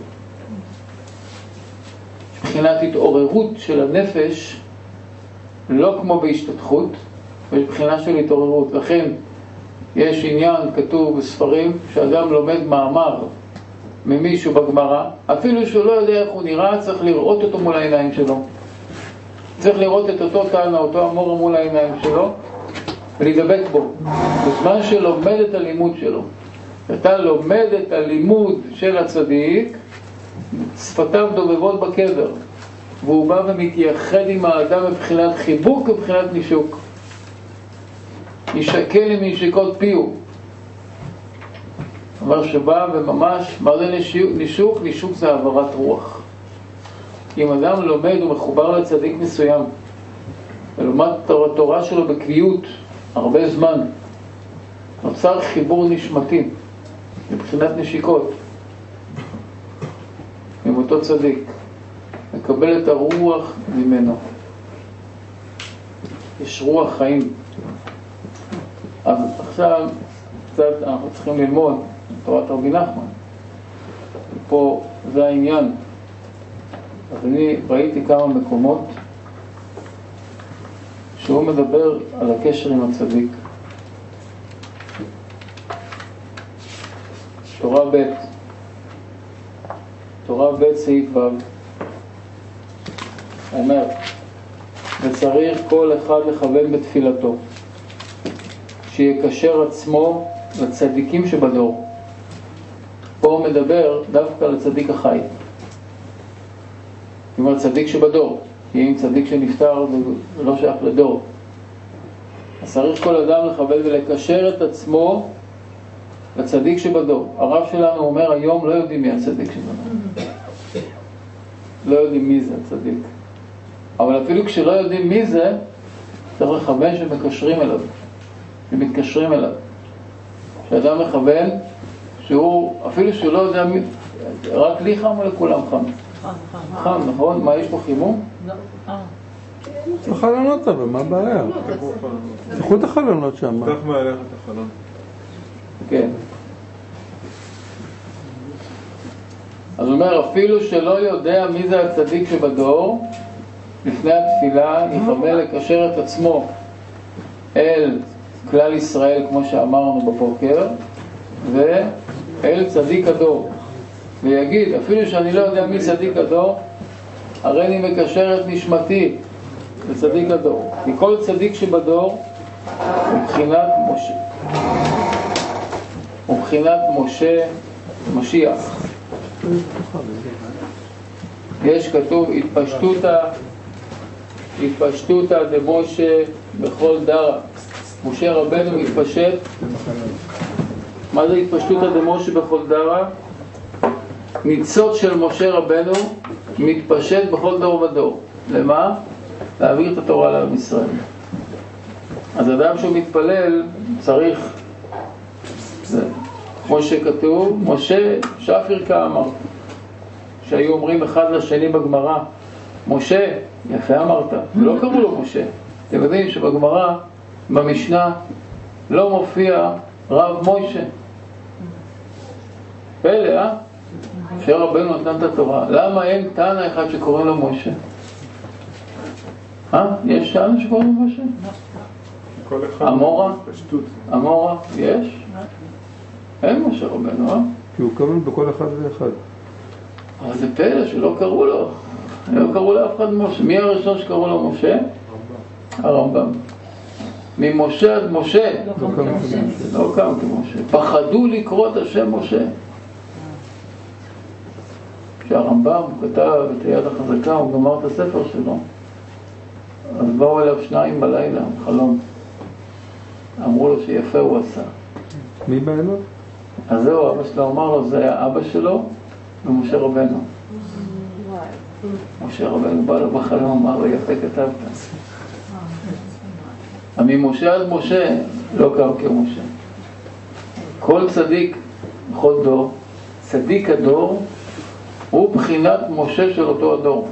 מבחינת התעוררות של הנפש, לא כמו בהשתתחות, יש בחינה של התעוררות. לכן, יש עניין כתוב בספרים שאדם לומד מאמר ממישהו בגמרא, אפילו שהוא לא יודע איך הוא נראה, צריך לראות אותו מול העיניים שלו. צריך לראות את אותו טענה, אותו אמור מול העיניים שלו ולהידבק בו בזמן שלומד את הלימוד שלו. אתה לומד את הלימוד של הצדיק, שפתיו דובבות בקבר, והוא בא ומתייחד עם האדם מבחינת חיבוק ובבחינת נישוק. ישקל עם נשיקות פיו. אומר שבא וממש, מה זה נישוק? נישוק זה העברת רוח. אם אדם לומד ומחובר לצדיק מסוים ולומד את התורה שלו בקביעות הרבה זמן, נוצר חיבור נשמתי מבחינת נשיקות עם אותו צדיק, מקבל את הרוח ממנו. יש רוח חיים. אז עכשיו קצת אנחנו צריכים ללמוד תורת רבי נחמן. פה זה העניין. אז אני ראיתי כמה מקומות שהוא מדבר על הקשר עם הצדיק. תורה ב' תורה ב' סעיף ו' אומר, וצריך כל אחד לכוון בתפילתו שיקשר עצמו לצדיקים שבדור. פה הוא מדבר דווקא לצדיק החי, זאת אומרת צדיק שבדור, כי אם צדיק שנפטר זה לא שייך לדור. אז צריך כל אדם לכוון ולקשר את עצמו לצדיק שבדור. הרב שלנו אומר היום לא יודעים מי הצדיק שבדור, לא יודעים מי זה הצדיק, אבל אפילו כשלא יודעים מי זה צריך לכוון שמקשרים אליו, שמתקשרים אליו. שאדם מכוון שהוא אפילו שהוא לא יודע מי, רק לי חם או לכולם חם? חם, נכון? מה, יש פה חימום? לא חלונות, אבל מה הבעיה? תקחו את החלונות שם. תקח מעליך את החלון. כן. אז הוא אומר, אפילו שלא יודע מי זה הצדיק שבדור, לפני התפילה יכוון לקשר את עצמו אל כלל ישראל, כמו שאמרנו בבוקר, ואל צדיק הדור. ויגיד, אפילו שאני לא יודע מי צדיק הדור, הרי אני מקשר את נשמתי לצדיק הדור. כי כל צדיק שבדור הוא מבחינת משה. הוא מבחינת משה משיח. יש כתוב, התפשטותא, התפשטותא דמשה בכל דרא. משה רבנו מתפשט. מה זה התפשטותא דמשה בכל דרא? ניצוץ של משה רבנו מתפשט בכל דור ודור. למה? להעביר את התורה לעם ישראל. אז אדם שהוא מתפלל צריך, זה, כמו שכתוב, משה שאף ירקה אמר, שהיו אומרים אחד לשני בגמרא, משה, יפה אמרת, ולא קראו לו משה. אתם יודעים שבגמרא, במשנה, לא מופיע רב מוישה. פלא, אה? שרבנו נתן את התורה. למה אין תנא אחד שקוראים לו משה? אה? יש תנא שקוראים לו משה? אמורה? אמורה? יש? אין משה רבנו, אה? כי הוא כוון בכל אחד ואחד. אבל זה פלא שלא קראו לו. לא קראו לאף אחד משה. מי הראשון שקראו לו משה? הרמב"ם. ממשה עד משה. לא קם כמשה. פחדו לקרוא את השם משה. כשהרמב"ם כתב את היד החזקה, הוא גמר את הספר שלו. אז באו אליו שניים בלילה, חלום. אמרו לו שיפה הוא עשה. מי בא אליו? אז זהו, אבא שלו אמר לו, זה היה אבא שלו ומשה רבנו. משה רבנו בא לו בחלום, אמר לו, יפה כתבת. ממשה עד משה לא קם כמשה. כל צדיק בכל דור, צדיק הדור, הוא בחינת משה של אותו הדור.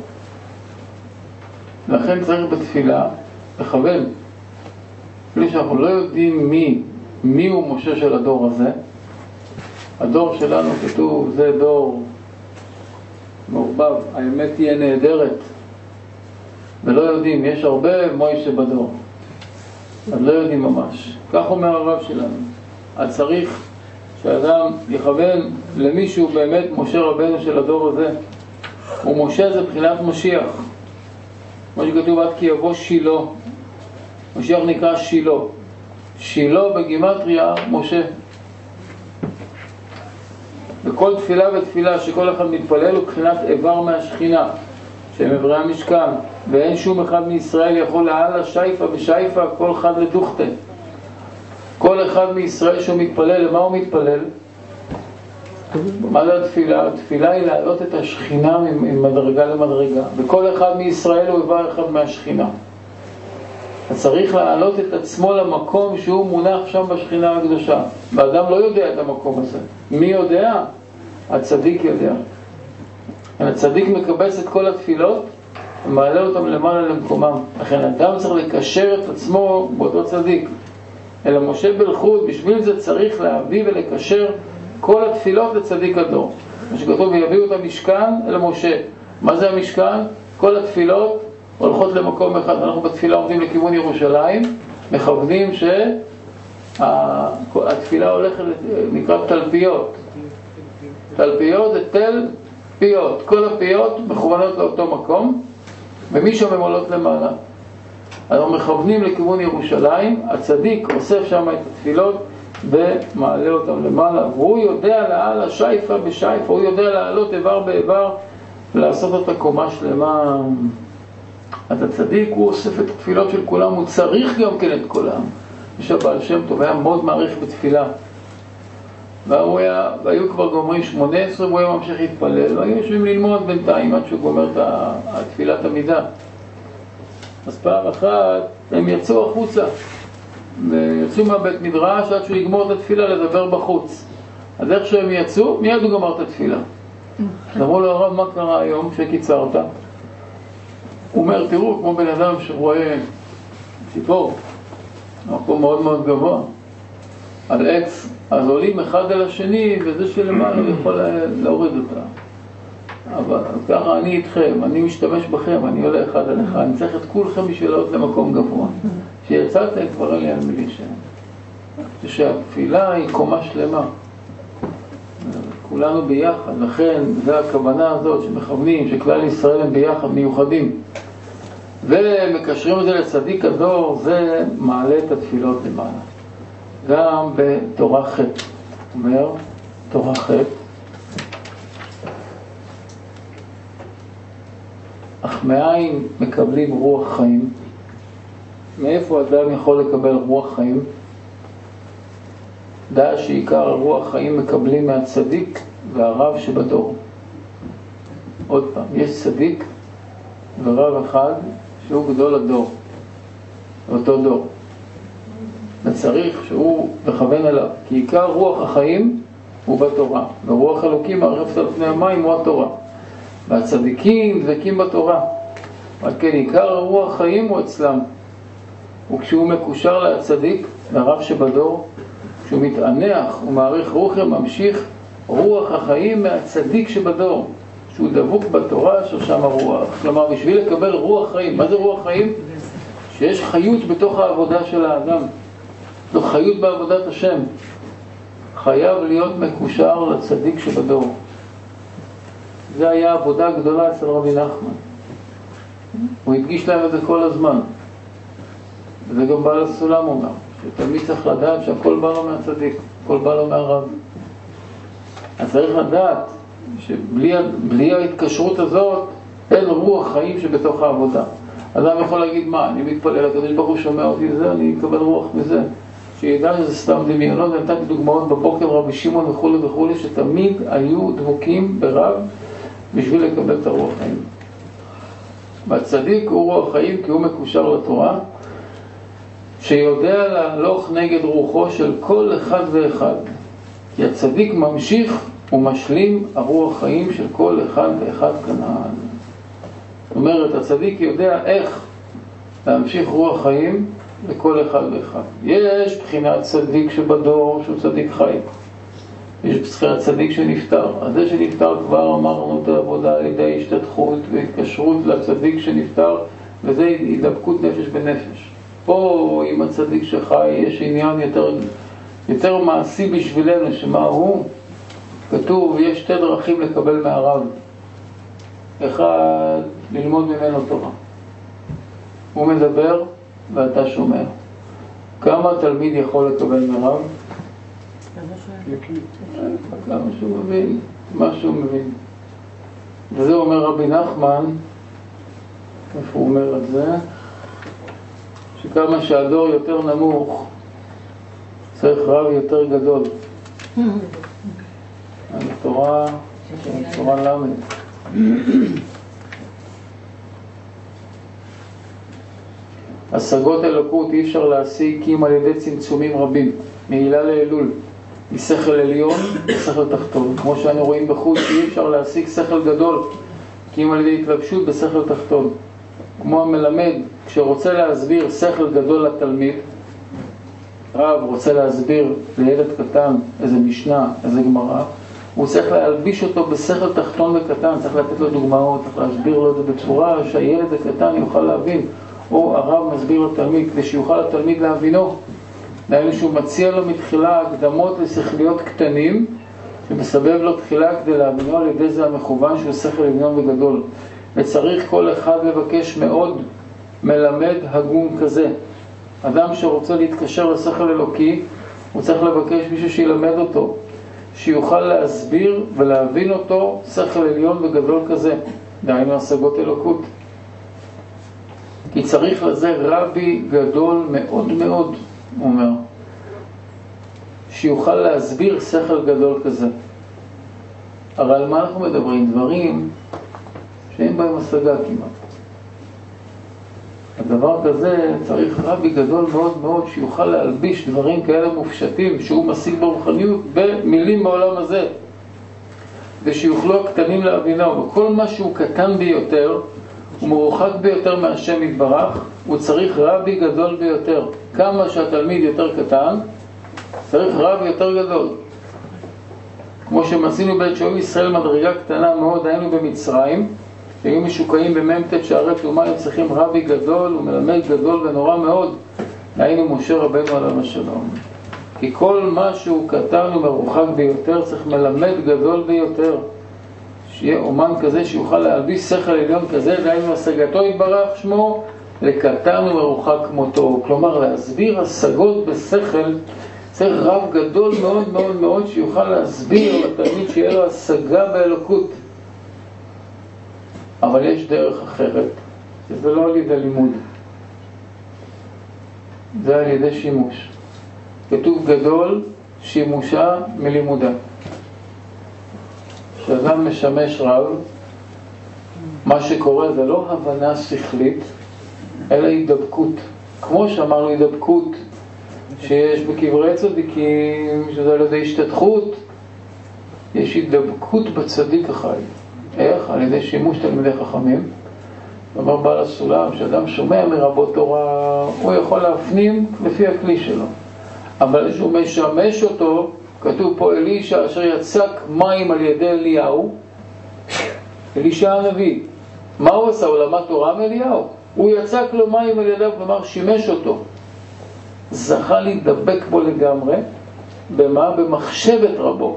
לכן צריך בתפילה לכוון. בלי שאנחנו לא יודעים מי, מי הוא משה של הדור הזה. הדור שלנו כתוב, זה דור מעורבב, האמת תהיה נהדרת. ולא יודעים, יש הרבה מוישה בדור. אז לא יודעים ממש. כך אומר הרב שלנו. אז צריך שאדם יכוון למישהו באמת משה רבנו של הדור הזה. ומשה זה בחינת משיח. כמו שכתוב עד כי יבוא שילה. משיח נקרא שילה. שילה בגימטריה משה. וכל תפילה ותפילה שכל אחד מתפלל הוא בחינת איבר מהשכינה, שהם איברי המשכן, ואין שום אחד מישראל יכול לעלה שייפה בשייפה, כל אחד לדוכתה. כל אחד מישראל שהוא מתפלל, למה הוא מתפלל? מה זה התפילה? התפילה היא להעלות את השכינה ממדרגה למדרגה, וכל אחד מישראל הוא איבר אחד מהשכינה. אז צריך להעלות את עצמו למקום שהוא מונח שם בשכינה הקדושה, ואדם לא יודע את המקום הזה. מי יודע? הצדיק יודע. הצדיק מקבץ את כל התפילות ומעלה אותם למעלה למקומם. לכן אדם צריך לקשר את עצמו באותו צדיק. אלא משה בלחוד, בשביל זה צריך להביא ולקשר כל התפילות לצדיק הדור. מה שכתוב, ויביאו את המשכן אל משה. מה זה המשכן? כל התפילות הולכות למקום אחד. אנחנו בתפילה עומדים לכיוון ירושלים, מכוונים שהתפילה הולכת, נקרא תלפיות. תלפיות זה תל פיות. כל הפיות מכוונות לאותו מקום, ומשם הן עולות למעלה. אנחנו מכוונים לכיוון ירושלים, הצדיק אוסף שם את התפילות ומעלה אותם למעלה, והוא יודע לעלה שייפה בשייפה, הוא יודע לעלות איבר באיבר ולעשות את הקומה שלמה. אז הצדיק הוא אוסף את התפילות של כולם, הוא צריך גם כן את כולם. יש הבעל שם טוב, היה מאוד מעריך בתפילה, והיו כבר גומרים שמונה עשרה והוא היה ממשיך להתפלל, והיו יושבים ללמוד בינתיים עד שהוא גומר את התפילת המידה. אז פעם אחת הם יצאו החוצה, ויצאו מהבית מדרש עד שהוא יגמור את התפילה לדבר בחוץ. אז איך שהם יצאו, מיד הוא גמר את התפילה. אז אמרו לו, הרב, מה קרה היום שקיצרת? הוא אומר, תראו, כמו בן אדם שרואה ציפור, מקום מאוד מאוד גבוה, על עץ, אז עולים אחד על השני, וזה שלמעלה יכול להוריד אותה. אבל ככה אני איתכם, אני משתמש בכם, אני עולה אחד על אחד, אני צריך את כולכם בשביל לעלות למקום גבוה. כשיצאתם כבר אין לי על מילי שם. שהתפילה היא קומה שלמה. כולנו ביחד, לכן זה הכוונה הזאת שמכוונים, שכלל ישראל הם ביחד מיוחדים. ומקשרים את זה לצדיק הדור, זה מעלה את התפילות למעלה. גם בתורה ח' אומר, תורה ח' אך מאין מקבלים רוח חיים? מאיפה אדם יכול לקבל רוח חיים? דע שעיקר הרוח חיים מקבלים מהצדיק והרב שבדור. עוד פעם, יש צדיק ורב אחד שהוא גדול הדור, אותו דור. וצריך שהוא מכוון עליו, כי עיקר רוח החיים הוא בתורה, ורוח אלוקים מערפת על פני המים הוא התורה. והצדיקים דבקים בתורה, רק כן עיקר רוח החיים הוא אצלם. וכשהוא מקושר לצדיק, לרב שבדור, כשהוא מתענח ומעריך רוחם, ממשיך רוח החיים מהצדיק שבדור, שהוא דבוק בתורה ששם הרוח. כלומר, בשביל לקבל רוח חיים, מה זה רוח חיים? שיש חיות בתוך העבודה של האדם, זו חיות בעבודת השם. חייב להיות מקושר לצדיק שבדור. זה היה עבודה גדולה אצל רבי נחמן. הוא הדגיש להם את זה כל הזמן. וזה גם בעל הסולם אומר, שתמיד צריך לדעת שהכל בא לו מהצדיק, הכל בא לו מהרב. אז צריך לדעת שבלי ההתקשרות הזאת אין רוח חיים שבתוך העבודה. אדם יכול להגיד, מה, אני מתפלל, הקדוש ברוך הוא שומע אותי זה, אני אקבל רוח מזה. שידע שזה סתם דמיונות, נתתי דוגמאות בבוקר רבי שמעון וכו' וכו', שתמיד היו דבוקים ברב בשביל לקבל את הרוח חיים. והצדיק הוא רוח חיים כי הוא מקושר לתורה, שיודע להלוך נגד רוחו של כל אחד ואחד. כי הצדיק ממשיך ומשלים הרוח חיים של כל אחד ואחד כנען. זאת אומרת, הצדיק יודע איך להמשיך רוח חיים לכל אחד ואחד. יש בחינת צדיק שבדור שהוא צדיק חי. יש בחינת צדיק שנפטר. אז זה שנפטר כבר אמרנו את העבודה על ידי השתתחות והתקשרות לצדיק שנפטר, וזה הידבקות נפש בנפש. פה עם הצדיק שחי יש עניין יותר, יותר מעשי בשבילנו, שמה הוא? כתוב, יש שתי דרכים לקבל מהרב. אחד, ללמוד ממנו תורה. הוא מדבר ואתה שומע. כמה תלמיד יכול לקבל מהרב? כמה שהוא מבין, מה שהוא מבין. וזה אומר רבי נחמן, איפה הוא אומר את זה? שכמה שהדור יותר נמוך, צריך רב יותר גדול. התורה, התורה למד. השגות אלוקות אי אפשר להשיג כי אם על ידי צמצומים רבים, מעילה לאלול, משכל עליון לשכל תחתון. כמו שאנו רואים בחוץ, אי אפשר להשיג שכל גדול כי אם על ידי התלבשות בשכל תחתון. כמו המלמד, כשרוצה להסביר שכל גדול לתלמיד, רב רוצה להסביר לילד קטן איזה משנה, איזה גמרא, הוא צריך להלביש אותו בשכל תחתון וקטן, צריך לתת לו דוגמאות, צריך להסביר לו את זה בצורה שהילד הקטן יוכל להבין, או הרב מסביר לתלמיד כדי שיוכל לתלמיד להבינו. דהיינו שהוא מציע לו מתחילה הקדמות לשכליות קטנים, שמסבב לו תחילה כדי להבינו, על ידי זה המכוון שהוא שכל עליון וגדול. וצריך כל אחד לבקש מאוד מלמד הגון כזה. אדם שרוצה להתקשר לשכל אלוקי, הוא צריך לבקש מישהו שילמד אותו, שיוכל להסביר ולהבין אותו שכל עליון וגדול כזה. דהיינו השגות אלוקות. כי צריך לזה רבי גדול מאוד מאוד, הוא אומר, שיוכל להסביר שכל גדול כזה. הרי על מה אנחנו מדברים? דברים שאין בהם השגה כמעט. הדבר כזה צריך רבי גדול מאוד מאוד שיוכל להלביש דברים כאלה מופשטים שהוא משיג ברוחניות במילים בעולם הזה, ושיוכלו הקטנים להבינו. וכל מה שהוא קטן ביותר הוא מרוחק ביותר מהשם יתברך, הוא צריך רבי גדול ביותר. כמה שהתלמיד יותר קטן צריך רב יותר גדול. כמו שמצינו בעת שהיו ישראל מדרגה קטנה מאוד, היינו במצרים, שהיו משוקעים בממתת שערי תאומה, הם צריכים רבי גדול ומלמד גדול ונורא מאוד. היינו משה רבנו עליו השלום. כי כל מה שהוא קטן ומרוחק ביותר צריך מלמד גדול ביותר. שיהיה אומן כזה שיוכל להלביש שכל עליון כזה, דהיינו השגתו יתברך שמו לקטן ומרוחק כמותו. כלומר להסביר השגות בשכל צריך רב גדול מאוד מאוד מאוד שיוכל להסביר לתלמיד שיהיה לו השגה באלוקות. אבל יש דרך אחרת, שזה לא על ידי לימוד, זה על ידי שימוש. כתוב גדול שימושה מלימודה. כשאדם משמש רב, מה שקורה זה לא הבנה שכלית, אלא הידבקות. כמו שאמרנו, הידבקות שיש בקברי צדיקים, שזה על ידי השתתחות, יש הידבקות בצדיק החי. איך? על ידי שימוש תלמידי חכמים. אומר בעל הסולם, שאדם שומע מרבות תורה, הוא יכול להפנים לפי הכלי שלו. אבל כשהוא משמש אותו, כתוב פה אלישע אשר יצק מים על ידי אליהו, אלישע הנביא. מה הוא עשה? הוא למד תורה מאליהו. הוא יצק לו מים על ידיו, כלומר שימש אותו. זכה להידבק בו לגמרי. במה? במחשבת רבו.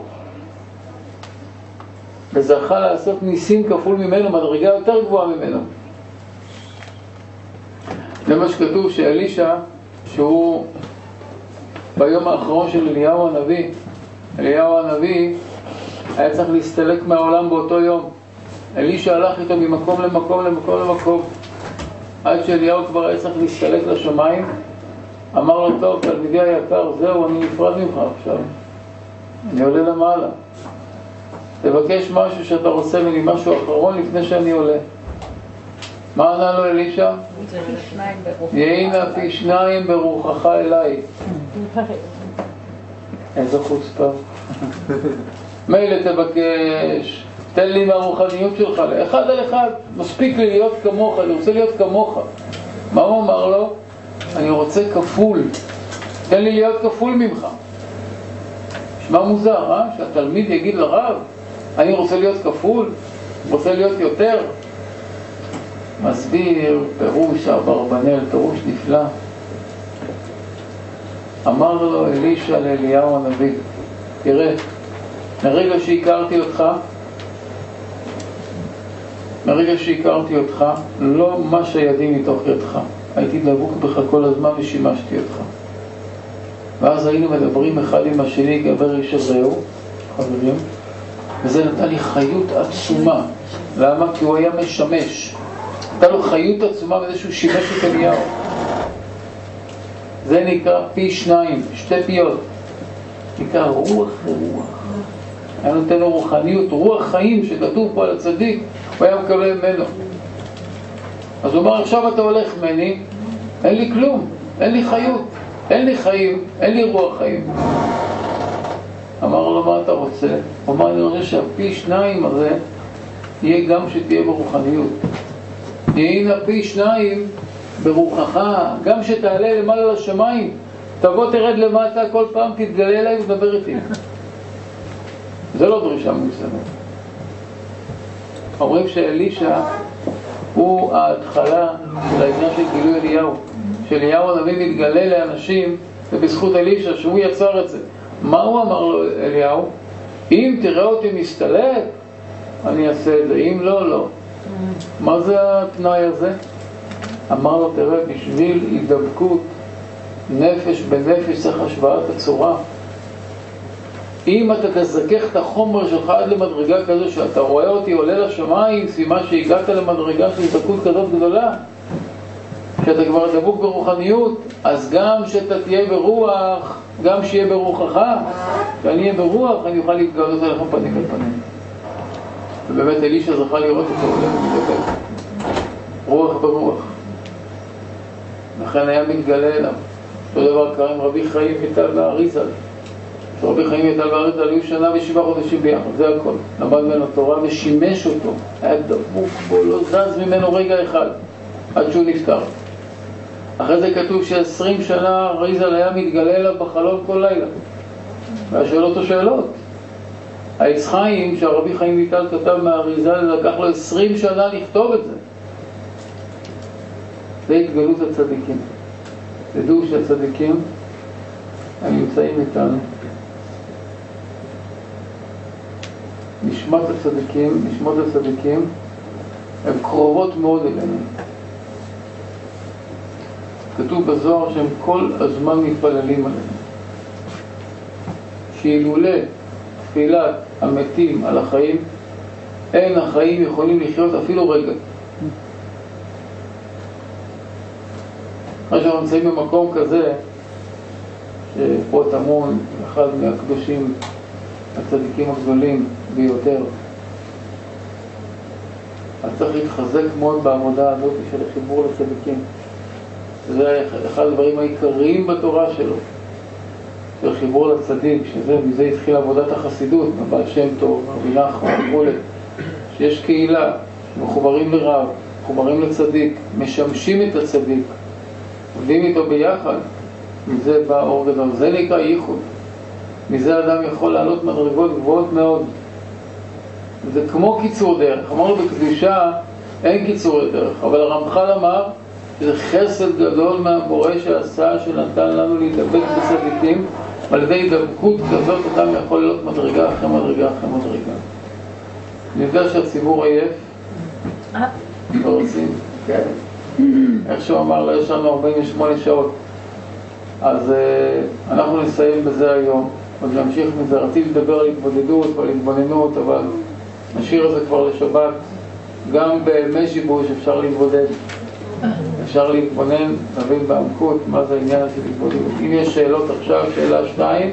וזכה לעשות ניסים כפול ממנו, מדרגה יותר גבוהה ממנו. זה מה שכתוב שאלישע, שהוא ביום האחרון של אליהו הנביא, אליהו הנביא היה צריך להסתלק מהעולם באותו יום. אלישע הלך איתו ממקום למקום למקום למקום, עד שאליהו כבר היה צריך להסתלק לשמיים. אמר לו, טוב, תלמידי היקר, זהו, אני נפרד ממך עכשיו, אני עולה למעלה. תבקש משהו שאתה רוצה ממני, משהו אחרון לפני שאני עולה. מה ענה לו אלישע? יהי נא פי שניים ברוחך אליי. איזו חוצפה. מילא תבקש, תן לי מהרוחניות שלך, אחד על אחד, מספיק לי להיות כמוך, אני רוצה להיות כמוך. מה הוא אמר לו? אני רוצה כפול, תן לי להיות כפול ממך. נשמע מוזר, אה? שהתלמיד יגיד לרב, אני רוצה להיות כפול, רוצה להיות יותר. מסביר פירוש אברבנאל, פירוש נפלא. אמר לו אלישע לאליהו הנביא, תראה, מרגע שהכרתי אותך, מרגע שהכרתי אותך, לא מש ידי מתוך ידך. הייתי דבוק בך כל הזמן ושימשתי אותך. ואז היינו מדברים אחד עם השני גבר איש רעהו, חברים, וזה נתן לי חיות עצומה. למה? כי הוא היה משמש. נתן לו חיות עצומה בזה שהוא שימש את אליהו. זה נקרא פי שניים, שתי פיות. נקרא רוח ורוח. היה נותן לו רוחניות, רוח חיים שכתוב פה על הצדיק, הוא היה מקבל ממנו. אז הוא אומר, עכשיו אתה הולך ממני, אין לי כלום, אין לי חיות, אין לי חיים, אין לי רוח חיים. אמר לו, מה אתה רוצה? הוא אמר, אני רוצה שהפי שניים הזה יהיה גם שתהיה ברוחניות. יהיה פי שניים ברוחך, גם שתעלה למעלה לשמיים, תבוא תרד למטה, כל פעם תתגלה אליי ודבר איתי. זה לא דרישה מוגזמת. אומרים שאלישע הוא ההתחלה של העניין של גילוי אליהו. שאליהו הנביא מתגלה לאנשים, ובזכות אלישע שהוא יצר את זה. מה הוא אמר לו אליהו? אם תראה אותי מסתלק, אני אעשה את זה, אם לא, לא. מה זה התנאי הזה? אמר לו, תראה, בשביל הידבקות נפש בנפש צריך השוואת הצורה. אם אתה תזכך את החומר שלך עד למדרגה כזו שאתה רואה אותי עולה לשמיים, סימן שהגעת למדרגה של הידבקות כזאת גדולה, שאתה כבר דבוק ברוחניות, אז גם שאתה תהיה ברוח, גם שיהיה ברוחך, שאני אהיה ברוח, אני אוכל להתגלות עליך פנים אל פנים. ובאמת אלישע זכה לראות את העולם מתגלה, רוח ברוח. לכן היה מתגלה אליו. אותו דבר קרה עם רבי חיים ויטל והאריזל. רבי חיים ויטל והאריזל היו שנה ושבעה חודשים ביחד, זה הכל. למד ממנו תורה ושימש אותו, היה דבוק בו, לא זז ממנו רגע אחד, עד שהוא נפטר. אחרי זה כתוב שעשרים שנה האריזל היה מתגלה אליו בחלום כל לילה. והיה שואל אותו שאלות. העץ חיים שהרבי חיים ויטל כתב מהאריזל, לקח לו עשרים שנה לכתוב את זה. זה התגלות הצדיקים. תדעו שהצדיקים הם נמצאים איתנו. נשמת הצדיקים, נשמות הצדיקים, הן קרובות מאוד אלינו. כתוב בזוהר שהם כל הזמן מתפללים עלינו. שאילולא תפילת המתים על החיים, אין החיים יכולים לחיות אפילו רגע. מה שאנחנו נמצאים במקום כזה, שפה טמון אחד מהקדושים הצדיקים הגדולים ביותר, אז צריך להתחזק מאוד בעבודה הזאת של החיבור לצדיקים. זה אחד הדברים העיקריים בתורה שלו, של חיבור לצדיק, שזה, מזה התחיל עבודת החסידות, מבעל שם טוב, רבי נחמן וכו', שיש קהילה, מחוברים לרב, מחוברים לצדיק, משמשים את הצדיק, עובדים איתו ביחד, מזה בא אור גדול. זה נקרא ייחוד. מזה אדם יכול לעלות מדרגות גבוהות מאוד. זה כמו קיצור דרך. אמרנו בקדושה אין קיצור דרך, אבל הרמח"ל אמר שזה חסד גדול מהבורא שעשה, שנתן לנו להתאבק בצדיקים, ועל ידי הידבקות כזאת אדם יכול להיות מדרגה אחרי מדרגה אחרי מדרגה. אני יודע שהציבור עייף, לא רוצים, כן. איך שהוא אמר לו, יש לנו ארבעים ושמונה שעות. אז uh, אנחנו נסיים בזה היום, עוד נמשיך מזה. רציתי לדבר על התבודדות ועל התבוננות, אבל נשאיר את זה כבר לשבת. גם בימי שיבוש אפשר להתבודד, אפשר להתבונן, להבין בעמקות מה זה העניין של התבודדות. אם יש שאלות עכשיו, שאלה שתיים,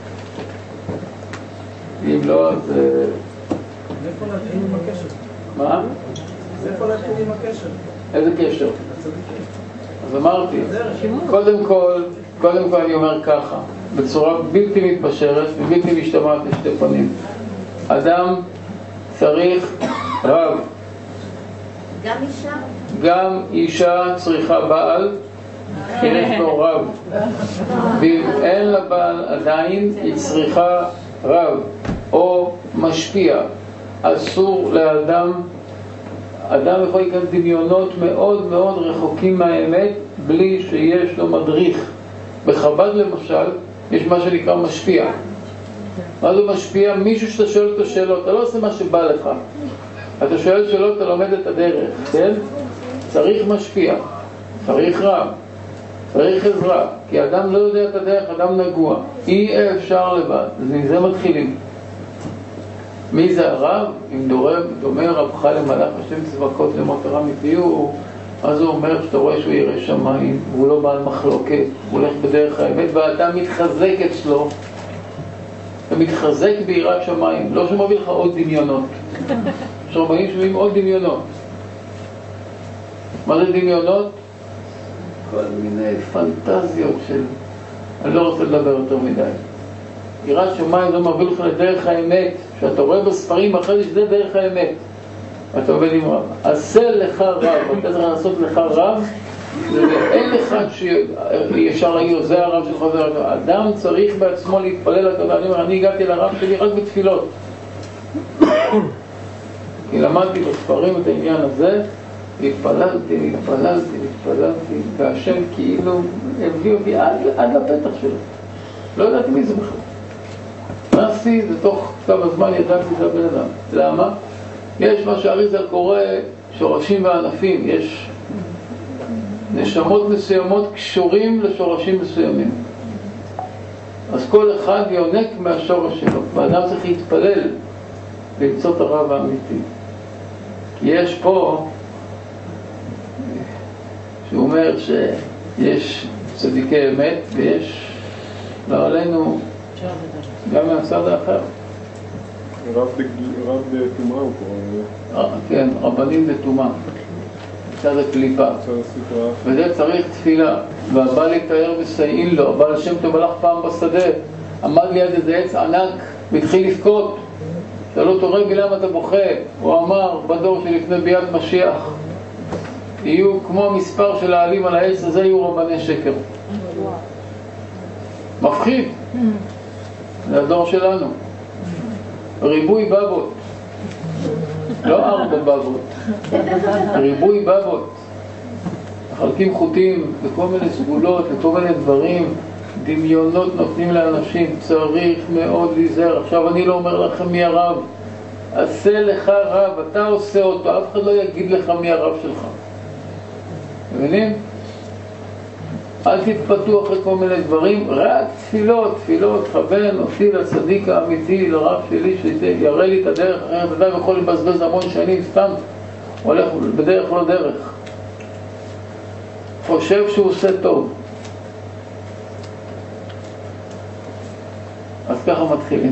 אם לא, אז... איפה להתחיל עם הקשר? מה? איפה להתחיל עם הקשר? איזה קשר? אז אמרתי, קודם כל, קודם כל אני אומר ככה, בצורה בלתי מתפשרת ובלתי משתמעת לשתי פנים. אדם צריך רב. גם אישה? גם אישה צריכה בעל, יש לו רב. ואם אין לה בעל עדיין, היא צריכה רב או משפיע. אסור לאדם, אדם יכול להיכנס דמיונות מאוד מאוד רחוקים מהאמת בלי שיש לו מדריך. בחב"ד למשל, יש מה שנקרא משפיע. מה זה משפיע? מישהו שאתה שואל אותו שאלות, אתה לא עושה מה שבא לך. אתה שואל שאלות, אתה לומד את הדרך, כן? צריך משפיע, צריך רב, צריך עזרה, כי אדם לא יודע את הדרך, אדם נגוע. אי אפשר לבד, אז מזה מתחילים. מי זה הרב? אם דורם, דומה רבך למלאך השם צבקות למות הרע מפיהו, אז הוא אומר שאתה רואה שהוא ירא שמיים, והוא לא בעל מחלוקת, הוא הולך בדרך האמת, ואתה מתחזק אצלו, אתה מתחזק ביראת שמיים, לא שמביא לך עוד דמיונות. שרבנים שומעים עוד דמיונות. מה זה דמיונות? כל מיני פנטזיות של... אני לא רוצה לדבר יותר מדי. יראת שמיים זה מביא לך לדרך האמת, שאתה רואה בספרים אחרי שזה דרך האמת. אתה עובד עם רב. עשה לך רב, אתה צריך לעשות לך רב, ואין אחד שישר להגיד, זה הרב שלך, זה הרב. אדם צריך בעצמו להתפלל לתודה. אני אומר, אני הגעתי לרב שלי רק בתפילות. כי למדתי בספרים את העניין הזה, התפללתי, התפללתי, התפללתי, והשם כאילו הביא אותי עד, עד לפתח שלו. לא ידעתי מי זה בכלל. נסי, זה תוך כמה זמן ידעתי זה הבן אדם. למה? יש מה שהאריזל קורא שורשים וענפים, יש נשמות מסוימות קשורים לשורשים מסוימים. אז כל אחד יונק מהשורש שלו, ואדם צריך להתפלל למצוא את הרב האמיתי. כי יש פה, שהוא אומר שיש צדיקי אמת ויש, לא עלינו, גם מהצד האחר. רב בתומה הוא קורא. כן, רבנים בתומה. מצד הקליפה. וזה צריך תפילה. והבא להתאר מסייעים לו. הבא לשם טוב הלך פעם בשדה, עמד ליד איזה עץ ענק והתחיל לבכות. שאלו אותו רבי למה אתה בוכה? הוא אמר בדור שלפני ביאת משיח יהיו כמו המספר של העלים על העץ הזה, יהיו רבני שקר. מפחיד. זה הדור שלנו. ריבוי בבות, לא ארבע בבות, ריבוי בבות, מחלקים חוטים וכל מיני סגולות וכל מיני דברים, דמיונות נותנים לאנשים, צריך מאוד להיזהר. עכשיו אני לא אומר לכם מי הרב, עשה לך רב, אתה עושה אותו, אף אחד לא יגיד לך מי הרב שלך. מבינים? אל תתפתו אחרי כל מיני דברים, רק תפילות, תפילות, כוון אותי לצדיק האמיתי, לרב שלי, שיראה לי את הדרך, אחרת אדם יכול לבזבז המון שנים, סתם הולך בדרך לא דרך. חושב שהוא עושה טוב. אז ככה מתחילים.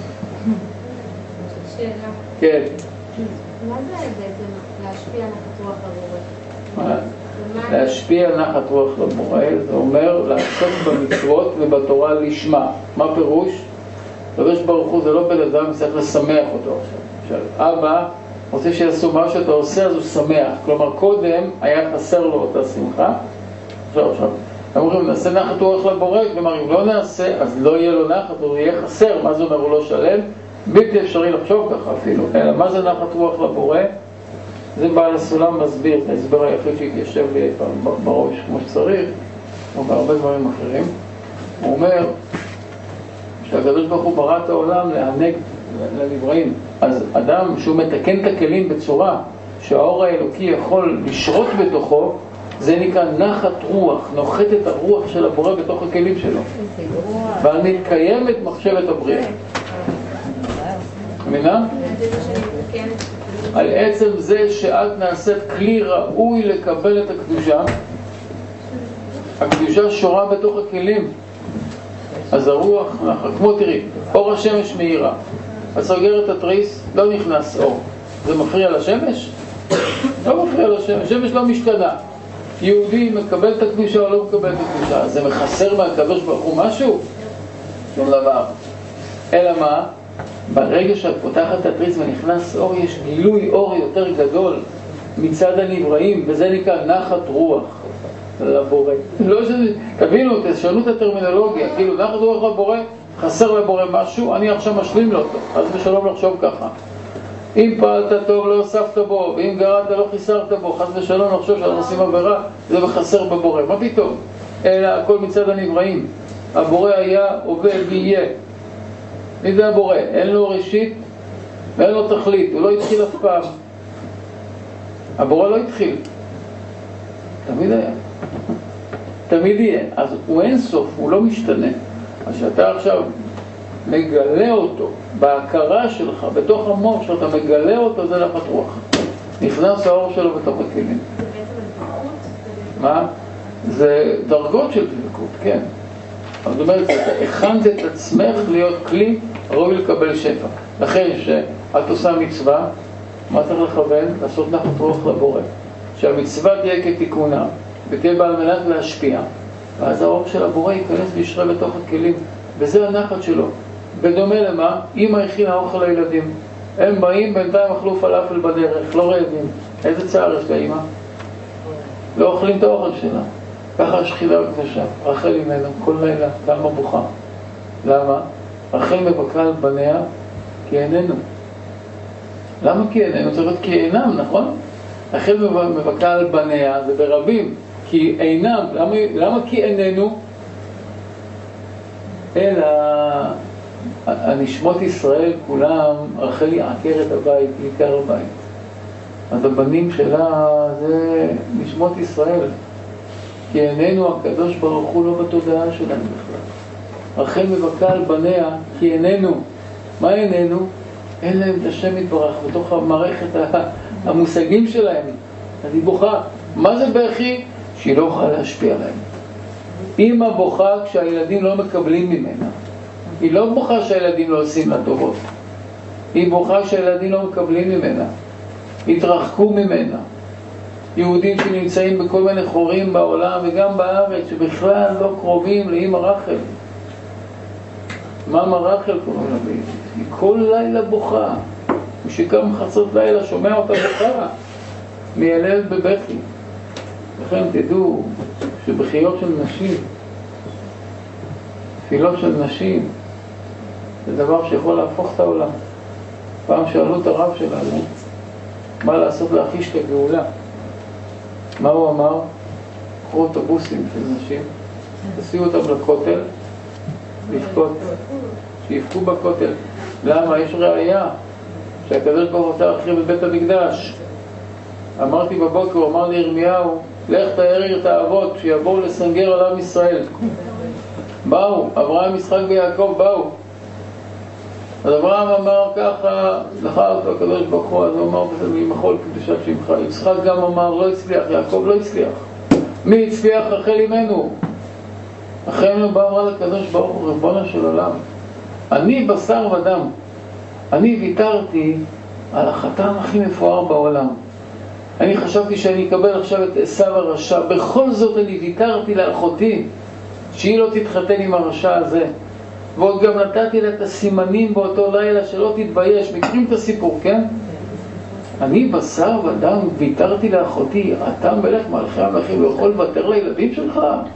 שאלה. כן. מה זה בעצם להשפיע נחת רוח לבורא? מה? להשפיע נחת רוח לבורא, זה אומר לעסוק במצוות ובתורה לשמה. מה פירוש? הקדוש ברוך הוא זה לא בן אדם, צריך לשמח אותו עכשיו. עכשיו, אבא רוצה שיעשו מה שאתה עושה, אז הוא שמח. כלומר, קודם היה חסר לו אותה שמחה. עכשיו, עכשיו. אומרים, נעשה נחת רוח לבורא, כלומר, אם לא נעשה, אז לא יהיה לו נחת, הוא יהיה חסר. מה זה אומר? הוא לא שלם. בלתי אפשרי לחשוב ככה אפילו. אלא מה זה נחת רוח לבורא? זה בעל הסולם מסביר, את ההסבר היחיד שהתיישב לי בראש כמו שצריך, או בהרבה דברים אחרים. הוא אומר שהקדוש ברוך הוא ברא את העולם לענג לנבראים. אז אדם שהוא מתקן את הכלים בצורה שהאור האלוקי יכול לשרות בתוכו, זה נקרא נחת רוח, נוחת את הרוח של הבורא בתוך הכלים שלו. ועל מתקיימת מחשבת הבריאה. מבינה? על עצם זה שאת נעשית כלי ראוי לקבל את הקדושה, הקדושה שורה בתוך הכלים. אז הרוח, כמו תראי, אור השמש מאירה, את סוגרת את התריס, לא נכנס אור. זה מפריע לשמש? לא מפריע לשמש, שמש לא משתנה. יהודי מקבל את הקדושה או לא מקבל את הקדושה, זה מחסר מהקדוש ברוך הוא משהו? שום דבר. אלא מה? ברגע שאת פותחת את התריס ונכנס אור, יש גילוי אור יותר גדול מצד הנבראים, וזה נקרא נחת רוח לבורא. לא שזה, תבינו, תשנו את הטרמינולוגיה, כאילו נחת רוח לבורא, חסר לבורא משהו, אני עכשיו משלים לו אותו, אז בשלום לחשוב ככה. אם פעלת טוב לא הוספת בו, ואם גרעת לא חיסרת בו, חס ושלום לחשוב שאנחנו עושים עבירה, זה בחסר בבורא. מה פתאום? אלא הכל מצד הנבראים. הבורא היה, הווה ויהיה. מי זה הבורא? אין לו ראשית ואין לו תכלית, הוא לא התחיל אף פעם. הבורא לא התחיל, תמיד היה, תמיד יהיה. אז הוא אין סוף, הוא לא משתנה. אז שאתה עכשיו מגלה אותו בהכרה שלך, בתוך המוח שאתה מגלה אותו, זה נחת רוח. נכנס האור שלו בתוך הכלים. זה בעצם הדבקות? מה? זה דרגות של דבקות, כן. זאת אומרת, אתה הכנת את עצמך להיות כלי ראוי לקבל שפע. לכן שאת עושה מצווה, מה צריך לכוון? לעשות נחת רוח לבורא. שהמצווה תהיה כתיקונה, ותהיה בה על מנת להשפיע. ואז האור של הבורא ייכנס וישרה בתוך הכלים. וזה הנחת שלו. בדומה למה? אמא הכינה אוכל לילדים. הם באים, בינתיים אכלו פלאפל בדרך, לא רעבים. איזה צער יש לאמא? לא אוכלים את האוכל שלה. ככה השכינה הקדושה, רחל אימנו, כל לילה, למה בוכה? למה? רחל מבכה על בניה כי איננו. למה כי איננו? צריך להיות כי אינם, נכון? רחל מבכה על בניה, זה ברבים, כי אינם. למה, למה כי איננו? אלא הנשמות ישראל כולם, רחל יעקר את הבית, יעקר הבית. אז הבנים שלה זה נשמות ישראל. כי איננו הקדוש ברוך הוא לא בתודעה שלנו בכלל. רחל מבכה על בניה כי איננו. מה איננו? אין להם את השם יתברך בתוך המערכת המושגים שלהם. אז היא בוכה. מה זה בכי? שהיא לא יכולה להשפיע עליהם. אמא בוכה כשהילדים לא מקבלים ממנה. היא לא בוכה שהילדים לא עושים לה טובות. היא בוכה שהילדים לא מקבלים ממנה. התרחקו ממנה. יהודים שנמצאים בכל מיני חורים בעולם וגם בארץ שבכלל לא קרובים לאמא רחל. מאמא רחל קוראים לה בעברית. היא כל לילה בוכה. מי שקם חצות לילה שומע אותה בוכה. מיילד בבכי. לכן תדעו שבחיות של נשים, תפילות של נשים, זה דבר שיכול להפוך את העולם. פעם שאלו את הרב שלנו מה לעשות להחיש את הגאולה. מה הוא אמר? קחו אוטובוסים של נשים, תסיעו אותם לכותל, לבכות, שיבכו בכותל. למה? יש ראייה שהקדוש ברוך הוא רוצה להחריב את בית המקדש. אמרתי בבוקר, הוא אמר לי ירמיהו, לך תאר את האבות שיבואו לסנגר על עם ישראל. באו, אברהם, יצחק ויעקב באו. אז אברהם אמר ככה, זכר אותו הקדוש ברוך הוא, אז הוא אמר ממחול קדושת שמך. יצחק גם אמר, לא הצליח, יעקב לא הצליח. מי הצליח? רחל אימנו. רחל אימנו בא אמרה לקדוש ברוך הוא, ריבונו של עולם, אני בשר ודם, אני ויתרתי על החתן הכי מפואר בעולם. אני חשבתי שאני אקבל עכשיו את עשיו הרשע, בכל זאת אני ויתרתי לאחותי שהיא לא תתחתן עם הרשע הזה. ועוד גם נתתי לה את הסימנים באותו לילה שלא תתבייש. מכירים את הסיפור, כן? אני בשר ודם ויתרתי לאחותי, אתה מלך מלכי המלכים ויכול לוותר לילדים שלך?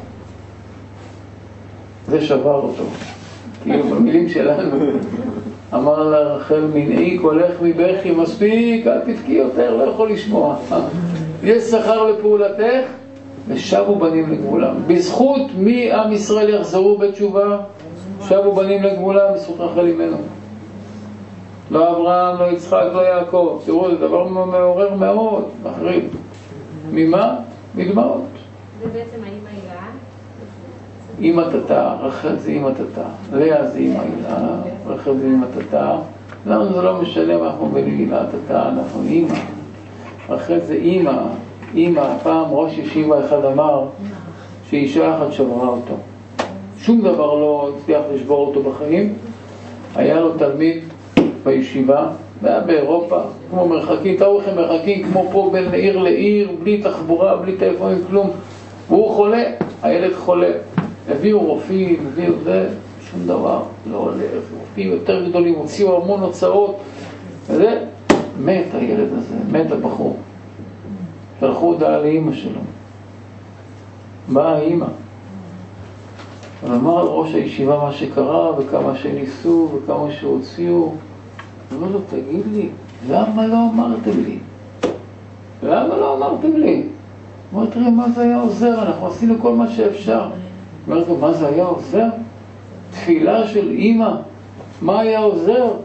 זה שבר אותו. כאילו במילים שלנו אמר לה רחל, מנעי קולך מבכי, מספיק, אל תבכי יותר, לא יכול לשמוע. יש שכר לפעולתך ושבו בנים לגבולם. בזכות מי עם ישראל יחזרו בתשובה? שבו בנים לגבולם, בזכות רחל אימנו. לא אברהם, לא יצחק, לא יעקב. תראו, זה דבר מעורר מאוד, מחריב. ממה? מדמעות. זה בעצם האמא הילה? אמא תתה, רחל זה אמא תתה, לאה זה אמא הילה, רחל זה אמא תתה. לנו זה לא משנה מה אנחנו בלילה תתה, אנחנו אמא. רחל זה אמא, אמא. פעם ראש ישיבה אחד אמר שאישה אחת שברה אותו. שום דבר לא הצליח לשבור אותו בחיים. היה לו תלמיד בישיבה, והיה באירופה, כמו מרחקים, תראו לכם מרחקים כמו פה בין עיר לעיר, בלי תחבורה, בלי טלפונים, כלום. והוא חולה, הילד חולה. הביאו רופאים, הביאו זה, שום דבר, לא עולה, רופאים יותר גדולים, הוציאו המון הוצאות, וזה, מת הילד הזה, מת הבחור. שלחו הודעה לאמא שלו. באה האמא. אבל אמר על ראש הישיבה מה שקרה, וכמה שניסו, וכמה שהוציאו. אמר לו, תגיד לי, למה לא אמרתם לי? למה לא אמרתם לי? אמר, תראה, מה זה היה עוזר? אנחנו עשינו כל מה שאפשר. אמרת לו, מה זה היה עוזר? תפילה של אמא, מה היה עוזר? הוא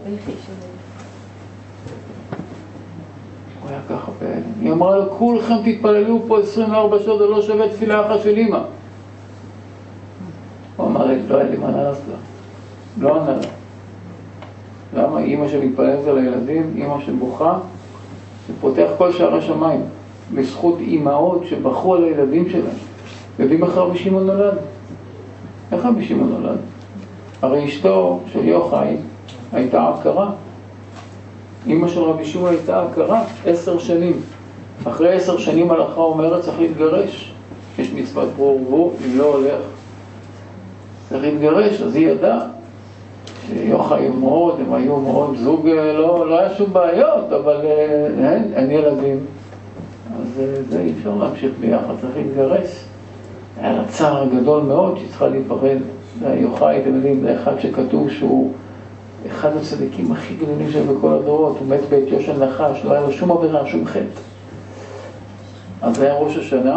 היה ככה בהלם. היא אמרה לו, כולכם תתפללו פה עשרים וארבע שעות, זה לא שווה תפילה אחת של אמא. הוא אמר, לא היה לי מה לעשות לה. לא ענה לה. למה? אמא שמתפללת על הילדים, אמא שבוכה, שפותח כל שער השמיים, בזכות אמהות שבכו על הילדים שלהם. יודעים איך רבי שמעון נולד? איך רבי שמעון נולד? הרי אשתו של יוחאי הייתה עקרה. אמא של רבי שמעון הייתה עקרה עשר שנים. אחרי עשר שנים הלכה אומרת צריך להתגרש. יש מצוות פרו ורבו, אם לא הולך צריך להתגרש. אז היא ידעה שיוחאי מאוד, הם היו מאוד זוג, לא, לא היה שום בעיות, אבל אין, אין ילדים. אז זה אי אפשר להמשיך ביחד, צריך להתגרש. היה לה צער גדול מאוד שצריכה להיפרד. יוחאי, אתם יודעים, זה אחד שכתוב שהוא אחד הצדיקים הכי גדולים שלו בכל הדורות. הוא מת בית יושן נחש, לא היה לו שום עבירה, שום חטא. אז זה היה ראש השנה,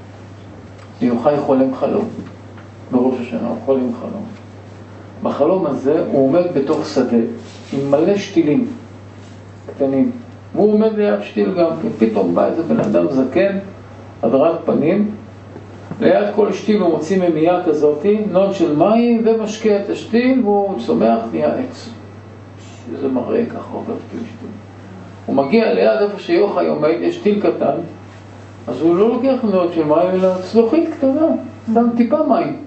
ויוחאי חולם חלום. בראש השנה הוא חולם חלום. בחלום הזה הוא עומד בתוך שדה עם מלא שתילים קטנים. והוא עומד ליד שתיל גם, כי פתאום בא איזה בן אדם זקן, הדרת פנים, ליד כל שתיל הוא מוציא ממייה כזאת, נוד של מים ומשקה את השתיל, והוא צומח, נהיה עץ. איזה מראה ככה עובר שתיל שתיל. הוא מגיע ליד איפה שיוחאי עומד, יש שתיל קטן, אז הוא לא לוקח נוד של מים, אלא צלוחית קטנה, שם טיפה מים.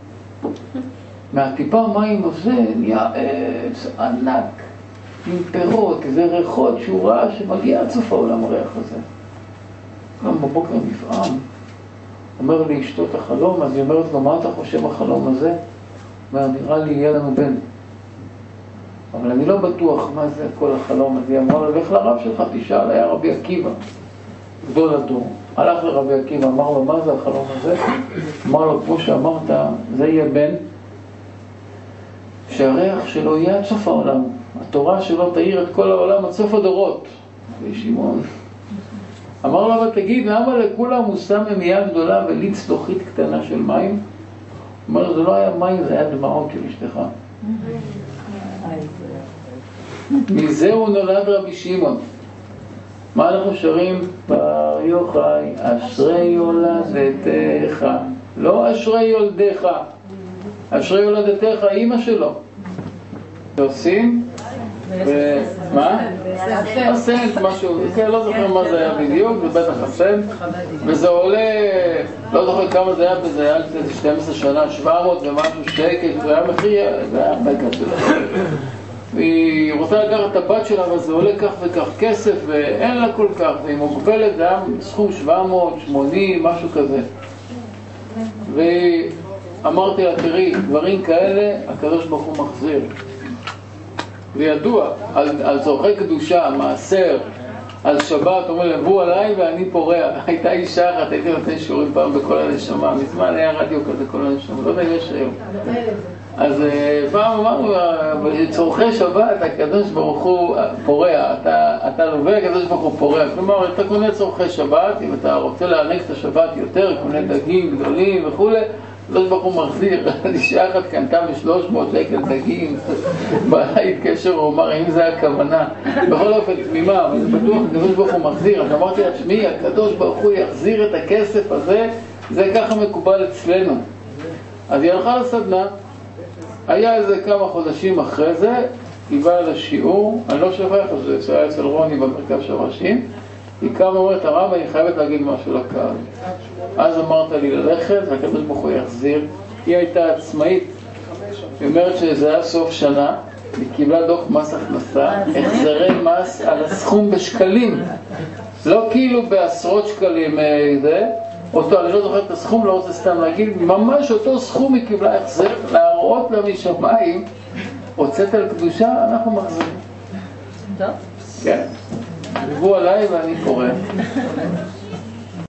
מהטיפה מים הזה נהיה עץ ענק, עם פירות, איזה ריחות שהוא ראה שמגיע עד סוף העולם הריח הזה. גם בבוקר נפעם. אומר לי אשתו את החלום, אז היא אומרת לו, מה אתה חושב החלום הזה? אומר, נראה לי יהיה לנו בן. אבל אני לא בטוח מה זה כל החלום הזה. היא אמרה לו, לך לרב שלך, תשאל, היה רבי עקיבא, גדול הדור. הלך לרבי עקיבא, אמר לו, מה זה החלום הזה? אמר לו, כמו שאמרת, זה יהיה בן, שהריח שלו יהיה עד סוף העולם. התורה שלו תאיר את כל העולם עד סוף הדורות. ושמעון אמר לו, אבל תגיד, למה לכולם הוא שם ממייה גדולה וליץ לוחית קטנה של מים? הוא אומר לו, זה לא היה מים, זה היה דמעות של אשתך. מזה הוא נולד רבי שמעון. מה אנחנו שרים? בר יוחאי, אשרי יולדתך, לא אשרי יולדך, אשרי יולדתך, אמא שלו. ועושים? מה? הסנט, משהו, כן, לא זוכר מה זה היה בדיוק, זה בטח הסנט. וזה עולה, לא זוכר כמה זה היה, וזה היה לפני שתים עשרה שנה, שבע מאות ומשהו שקל, זה היה מחיר, זה היה בגלל שלה. והיא רוצה לקחת את הבת שלה, אבל זה עולה כך וכך כסף, ואין לה כל כך, והיא מוגבלת, זה היה סכום שבע מאות שמונים, משהו כזה. ואמרתי לה, תראי, דברים כאלה, הקדוש ברוך הוא מחזיר. וידוע, על, על צורכי קדושה, מעשר, על שבת, אומר, לבוא עליי ואני פורע. הייתה אישה אחת, הייתי נותן שיעורים פעם בכל הנשמה, מזמן היה רדיו כזה כל הנשמה, לא יודע אם יש היום. אז פעם אמרנו, בצורכי שבת, הקדוש ברוך הוא פורע, אתה, אתה לווה, הקדוש ברוך הוא פורע. כלומר, אתה קונה צורכי שבת, אם אתה רוצה להעניק את השבת יותר, קונה דגים גדולים וכו', הקדוש ברוך הוא מחזיר. אישה אחת קנתה ב-שלוש מאות שקל דגים, בעלה התקשר, הוא אמר, האם זה הכוונה? בכל אופן תמימה, אבל זה בטוח, הקדוש ברוך הוא מחזיר. אז אמרתי לה, שמי, הקדוש ברוך הוא יחזיר את הכסף הזה, זה ככה מקובל אצלנו. אז היא הלכה לסדנה, היה איזה כמה חודשים אחרי זה, היא באה לשיעור, אני לא שוכח, זה היה אצל רוני במרכב שורשים, היא קמה אומרת, הרב, אני חייבת להגיד משהו לקהל. אז אמרת לי ללכת, והקדוש ברוך הוא יחזיר. היא הייתה עצמאית, היא אומרת שזה היה סוף שנה, היא קיבלה דוח מס הכנסה, החזרי מס על הסכום בשקלים, לא כאילו בעשרות שקלים זה, אותו, אני לא זוכר את הסכום, לא רוצה סתם להגיד, ממש אותו סכום היא קיבלה החזר, להראות לה משמיים, הוצאת על קדושה, אנחנו מחזירים. טוב? כן. לבוא עליי ואני קורא.